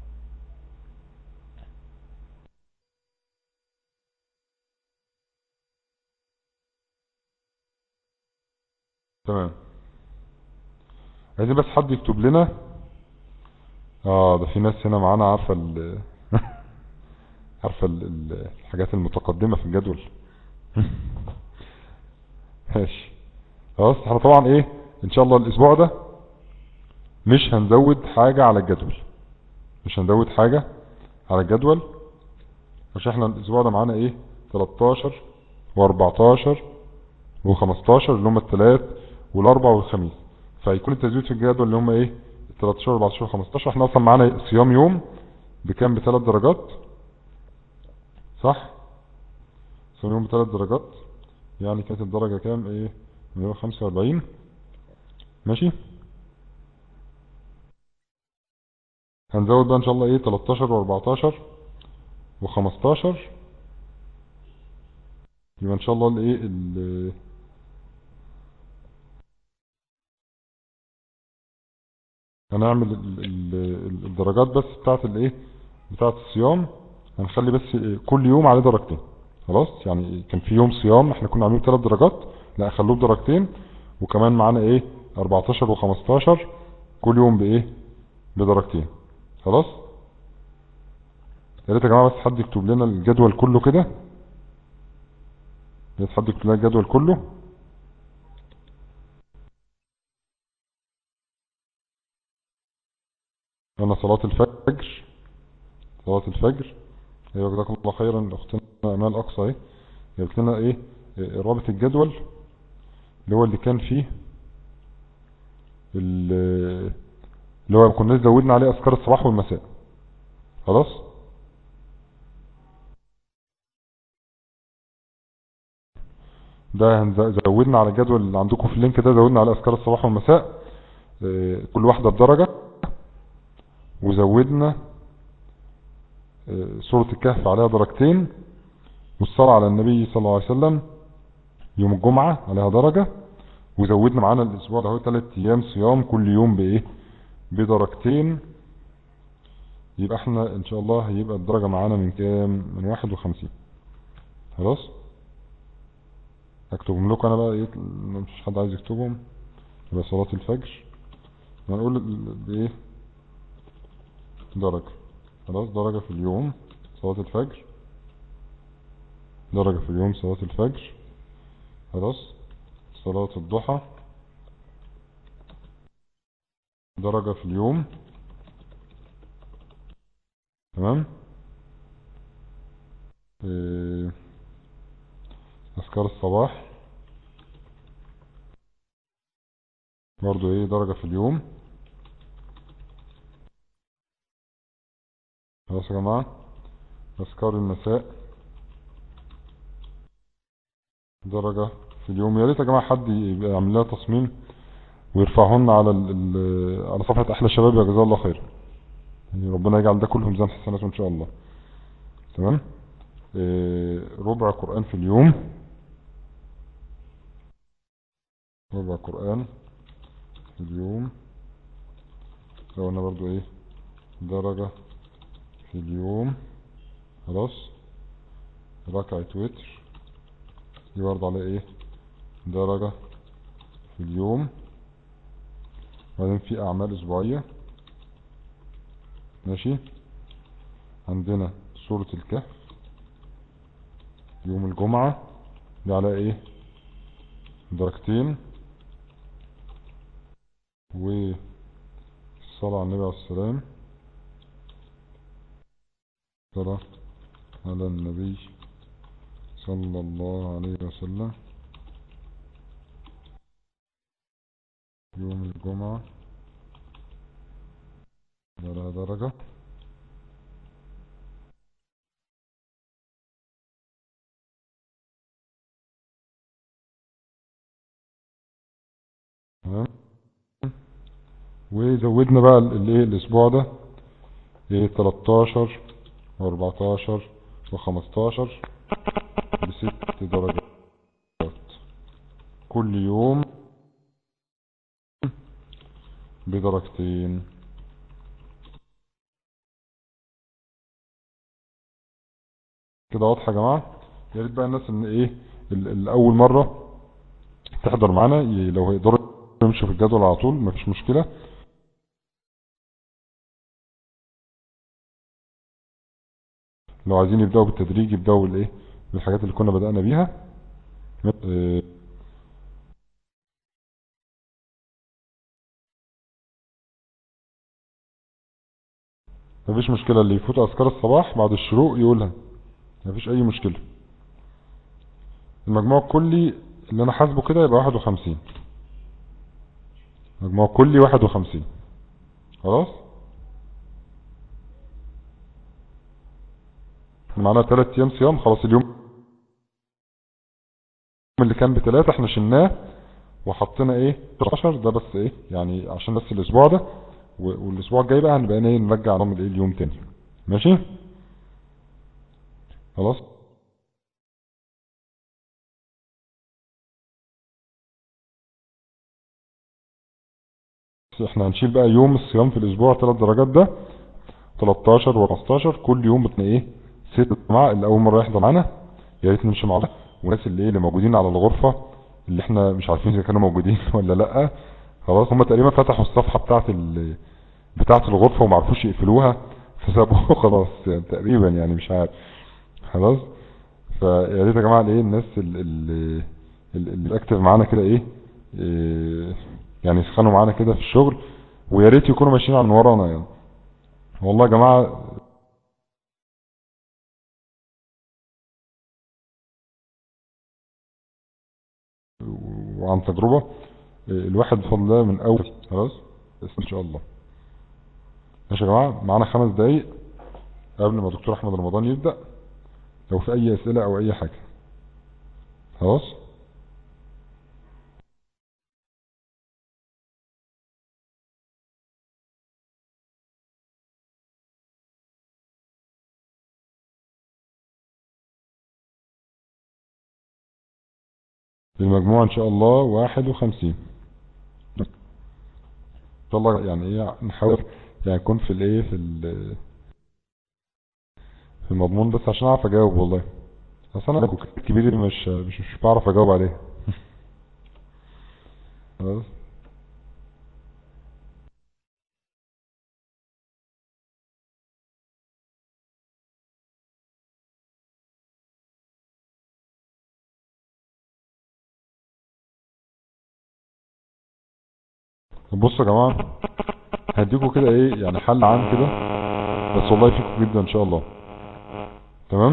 تمام. عايزين بس حد يكتب لنا. اه ده في ناس هنا معانا عارفة ال عارفة ال الحاجات المتقدمة في الجدول. ماشي. خلاص احنا طبعا ايه ان شاء الله الاسبوع ده مش هنزود حاجة على الجدول، مش هنزود حاجة على الجدول عشان احنا الاسبوع ده معانا ايه تلتاشر واربعتاشر وخمستاشر اللي هم الثلاث والاربع والخميس، فهيكون التزويد في الجدول اللي هم ايه تلتاشر واربعتاشر وخمستاشر. احنا اصلا معانا صيام يوم بكام؟ بثلاث درجات، صح؟ صيام يوم بثلاث درجات، يعني كانت الدرجة كام؟ ايه مية وخمسة واربعين. ماشي. هنزود بقى ان شاء الله ايه تلتاشر واربعتاشر وخمستاشر، يبقى ان شاء الله الايه ال هنعمل ال ال الدرجات بس بتاعت الايه بتاعت الصيام. هنخلي بس كل يوم عليه درجتين. خلاص يعني كان في يوم صيام احنا كنا عاملين ثلاث درجات، لا خلوه بدرجتين. وكمان معانا ايه اربعتاشر وخمستاشر كل يوم بايه بدرجتين. خلاص. يا ريت يا جماعه بس حد يكتب لنا الجدول كله كده، يا ريت حد يكتب لنا الجدول كله. انا صلاه الفجر، صلاه الفجر. ايوه جزاكم الله خيرا اختنا امال اقصى اهي جابت لنا ايه رابط الجدول اللي هو اللي كان فيه اللي هو كنا زودنا عليه اذكار الصباح والمساء. خلاص. ده زودنا على الجدول اللي عندكم في اللينك ده، زودنا على اذكار الصباح والمساء كل واحدة بدرجة، وزودنا سورة الكهف عليها درجتين، والصلاة على النبي صلى الله عليه وسلم يوم الجمعة عليها درجة. وزودنا معانا الاسبوع ده هو ثلاث ايام صيام كل يوم بايه بدرجتين. يبقى احنا ان شاء الله هيبقى الدرجة معانا من كام؟ من واحد وخمسين. خلاص هكتبهم لكم انا بقى ايه، مش حد عايز يكتبهم. يبقى صلاة الفجر هنقول بايه درجة. خلاص درجة في اليوم صلاة الفجر، درجة في اليوم صلاة الفجر. خلاص صلاة الضحى درجة في اليوم. تمام. إيه، اذكار الصباح برضو ايه درجة في اليوم. خلاص يا جماعة. اذكار المساء درجة في اليوم. يا ريت يا جماعة حد يبقى يعمل لها تصميم ويرفعهن على ال ال على صفحة احلى شباب يا جزاه الله خير. يعني ربنا يجعل ده كله ميزان حسنات ان شاء الله. تمام. إيه، ربع قرآن في اليوم. ربع قرآن في اليوم لو قلنا برضو ايه درجة في اليوم. خلاص ركعة وتر دي برضو على ايه درجة في اليوم. بعدين في اعمال اسبوعية. ماشي. عندنا سورة الكهف يوم الجمعة دي على ايه درجتين. والصلاة على النبي عليه السلام صلاة على النبي صلى الله عليه وسلم يوم الجمعة على درجة. تمام. وزودنا بقى الايه الاسبوع ده ايه تلتاشر واربعتاشر وخمستاشر بست درجات كل يوم بدرجتين. كده واضحة يا جماعة. يا ريت بقى الناس ان ايه الاول مرة تحضر معانا لو هيقدروا يمشوا في الجدول على طول مفيش مشكلة. لو عايزين يبدأوا بالتدريج يبدأوا بالايه بالحاجات اللي كنا بدأنا بيها. اه مفيش مشكلة. اللي يفوت اذكار الصباح بعد الشروق يقولها مفيش اي مشكلة. المجموع الكلي اللي انا حاسبه كده يبقى واحد وخمسين. مجموع كلي واحد وخمسين. خلاص احنا معانا ثلاث ايام صيام. خلاص اليوم اللي كان بثلاثة احنا شلناه وحطينا ايه عشر ده بس ايه يعني عشان بس الاسبوع ده. والاسبوع الجاي بقى هنبقى ايه نرجع نعمل ايه اليوم تاني. ماشي. خلاص احنا هنشيل بقى يوم الصيام في الاسبوع ثلاث درجات ده تلتاشر وخمستاشر كل يوم بتنا ايه ست جماعة. اللي اول مرة يحضر معانا يا ريت نمشي معاه. والناس اللي ايه اللي موجودين على الغرفة اللي احنا مش عارفين اذا كانوا موجودين ولا لا. خلاص هم تقريبا فتحوا الصفحة بتاعت ال بتاعت الغرفة وما عرفوش يقفلوها فسابوها خلاص يعني تقريبا يعني مش عارف. خلاص فيا ريت يا جماعة ايه الناس اللي اللي, اللي اكتف معانا كده ايه, إيه يعني يسخنوا معانا كده في الشغل. ويا ريت يكونوا ماشيين عن ورانا يعني. والله يا جماعة وعن تجربة الواحد بفضل الله من اول خلاص ان شاء الله. ماشي يا جماعة. معانا خمس دقايق قبل ما دكتور احمد رمضان يبدأ لو في اي اسئلة او اي حاجة. خلاص المجموع ان شاء الله واحد وخمسين ان شاء الله. يعني ايه نحاول يعني يكون في الايه في في المضمون بس عشان اعرف اجاوب. والله اصل انا كبير مش مش مش بعرف اجاوب عليه. خلاص بصوا يا جماعه هديكوا كده ايه يعني حل عام كده بس والله يفيدكم جدا ان شاء الله. تمام.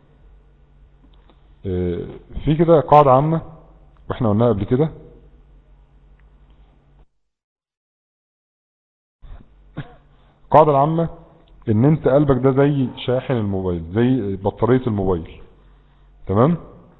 إيه في كده قاعده عامه واحنا قلناها قبل كده. القاعده العامه ان انت قلبك ده زي شاحن الموبايل، زي بطاريه الموبايل. تمام.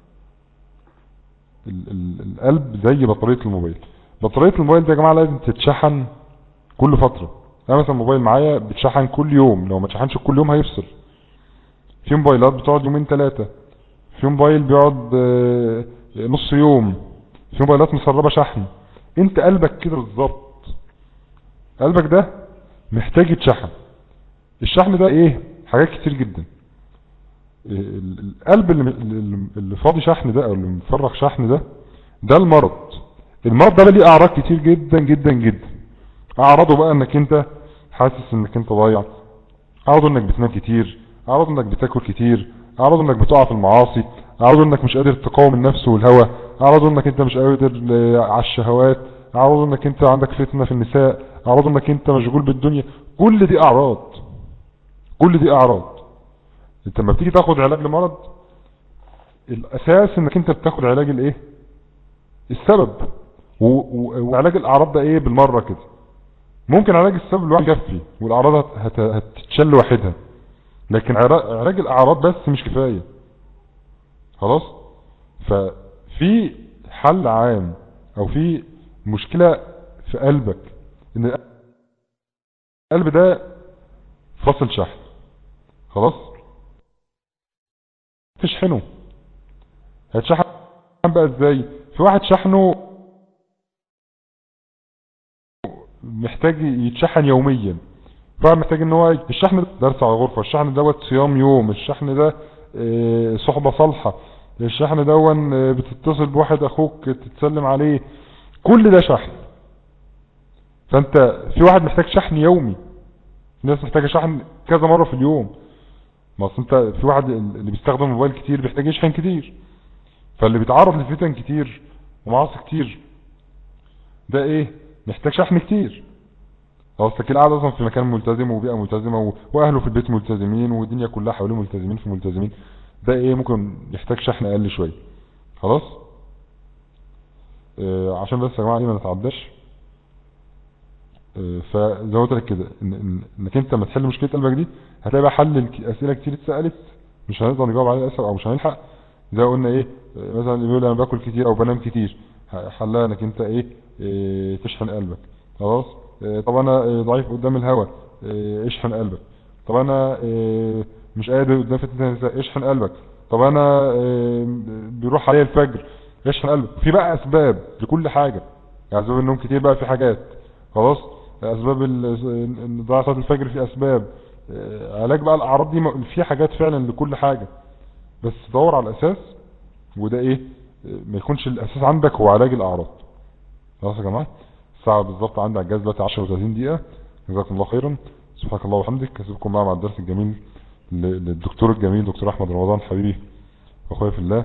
ال ال القلب زي بطاريه الموبايل. بطاريه الموبايل ده يا جماعه لازم تتشحن كل فتره. انا مثلا الموبايل معايا بتشحن كل يوم، لو ما تشحنش كل يوم هيفصل. في موبايلات بتقعد يومين ثلاثه، في موبايل بيقعد نص يوم، في موبايلات مسربه شحن. انت قلبك كده بالظبط، قلبك ده محتاج يتشحن. الشحن ده ايه؟ حاجات كتير جدا. القلب اللي, اللي فاضي شحن ده او اللي مفرغ شحن ده ده المرض. المرض ده ليه اعراض كتير جدا جدا جدا. اعراضه بقى انك انت حاسس انك انت ضايع، اعراضه انك بتنام كتير، اعراضه انك بتاكل كتير، اعراضه انك بتقع في المعاصي، اعراضه انك مش قادر تقاوم النفس والهوى، اعراضه انك انت مش قادر على الشهوات، اعراضه انك انت عندك فتنة في النساء، اعراضه انك انت مشغول بالدنيا. كل دي اعراض، كل دي اعراض. انت لما بتيجي تاخد علاج لمرض الاساس انك انت بتاخد علاج الايه؟ السبب. وعلاج الاعراض ده ايه بالمرة كده. ممكن علاج السبب الواحد يكفي والاعراض هتتشل لوحدها، لكن علاج الاعراض بس مش كفاية. خلاص. ففي حل عام او في مشكلة في قلبك ان القلب ده فاصل شحن. خلاص. تشحنه هتشحن بقى ازاي؟ في واحد شحنه محتاج يتشحن يوميا، فواحد محتاج ان هو الشحن ده درس على غرفة، الشحن دوت صيام يوم، الشحن ده صحبة صالحة، الشحن دون بتتصل بواحد اخوك تتسلم عليه. كل ده شحن. فانت في واحد محتاج شحن يومي، الناس محتاجة شحن كذا مرة في اليوم. ما اصل انت في واحد اللي بيستخدم الموبايل كتير بيحتاج يشحن كتير، فاللي بيتعرض لفتن كتير ومعاصي كتير ده ايه؟ محتاج شحن كتير. خلاص. لكن قاعد اصلا في مكان ملتزم وبيئة ملتزمة واهله في البيت ملتزمين والدنيا كلها حواليه ملتزمين في ملتزمين، ده ايه؟ ممكن يحتاج شحن اقل شوية. خلاص. آه عشان بس يا جماعة ايه ما نتعداش. آه فزي ما قلت لك كده إن إن انك انت لما تحل مشكلة قلبك دي هتلاقي بقى حل اسئلة كتير اتسألت مش هنقدر نجاوب عليها للاسف او مش هنلحق. زي قلنا ايه؟ آه مثلا اللي بيقول انا باكل كتير او بنام كتير، حلها انك انت ايه؟ آه تشحن قلبك. خلاص. آه طب انا ضعيف قدام الهوى، آه اشحن قلبك. طب انا آه مش قادر قدام فتنة النساء، اشحن قلبك. طب انا آه بيروح عليا الفجر، اشحن قلبك. في بقى اسباب لكل حاجة. يعني اسباب النوم كتير بقى في حاجات. خلاص. اسباب ضياع صلاة الفجر في اسباب. آه علاج بقى الاعراض دي في حاجات فعلا لكل حاجة، بس دور على الاساس. وده ايه؟ ما يكونش الاساس عندك هو علاج الاعراض. خلاص يا جماعه. الساعه بالظبط عندي على الجهاز دلوقتي عشرة وثلاثين دقيقه. جزاكم الله خيرا. سبحانك اللهم وبحمدك. اسيبكم بقى مع الدرس الجميل للدكتور الجميل دكتور احمد رمضان حبيبي واخويا في الله.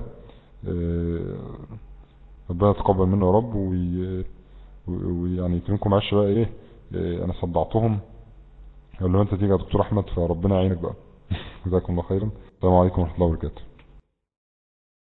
ربنا يتقبل منه يا رب ويعني يكرمكم. معلش بقى ايه انا صدعتهم. اقول له انت تيجي يا دكتور احمد فربنا يعينك بقى. جزاكم الله خيرا. السلام عليكم ورحمه الله وبركاته.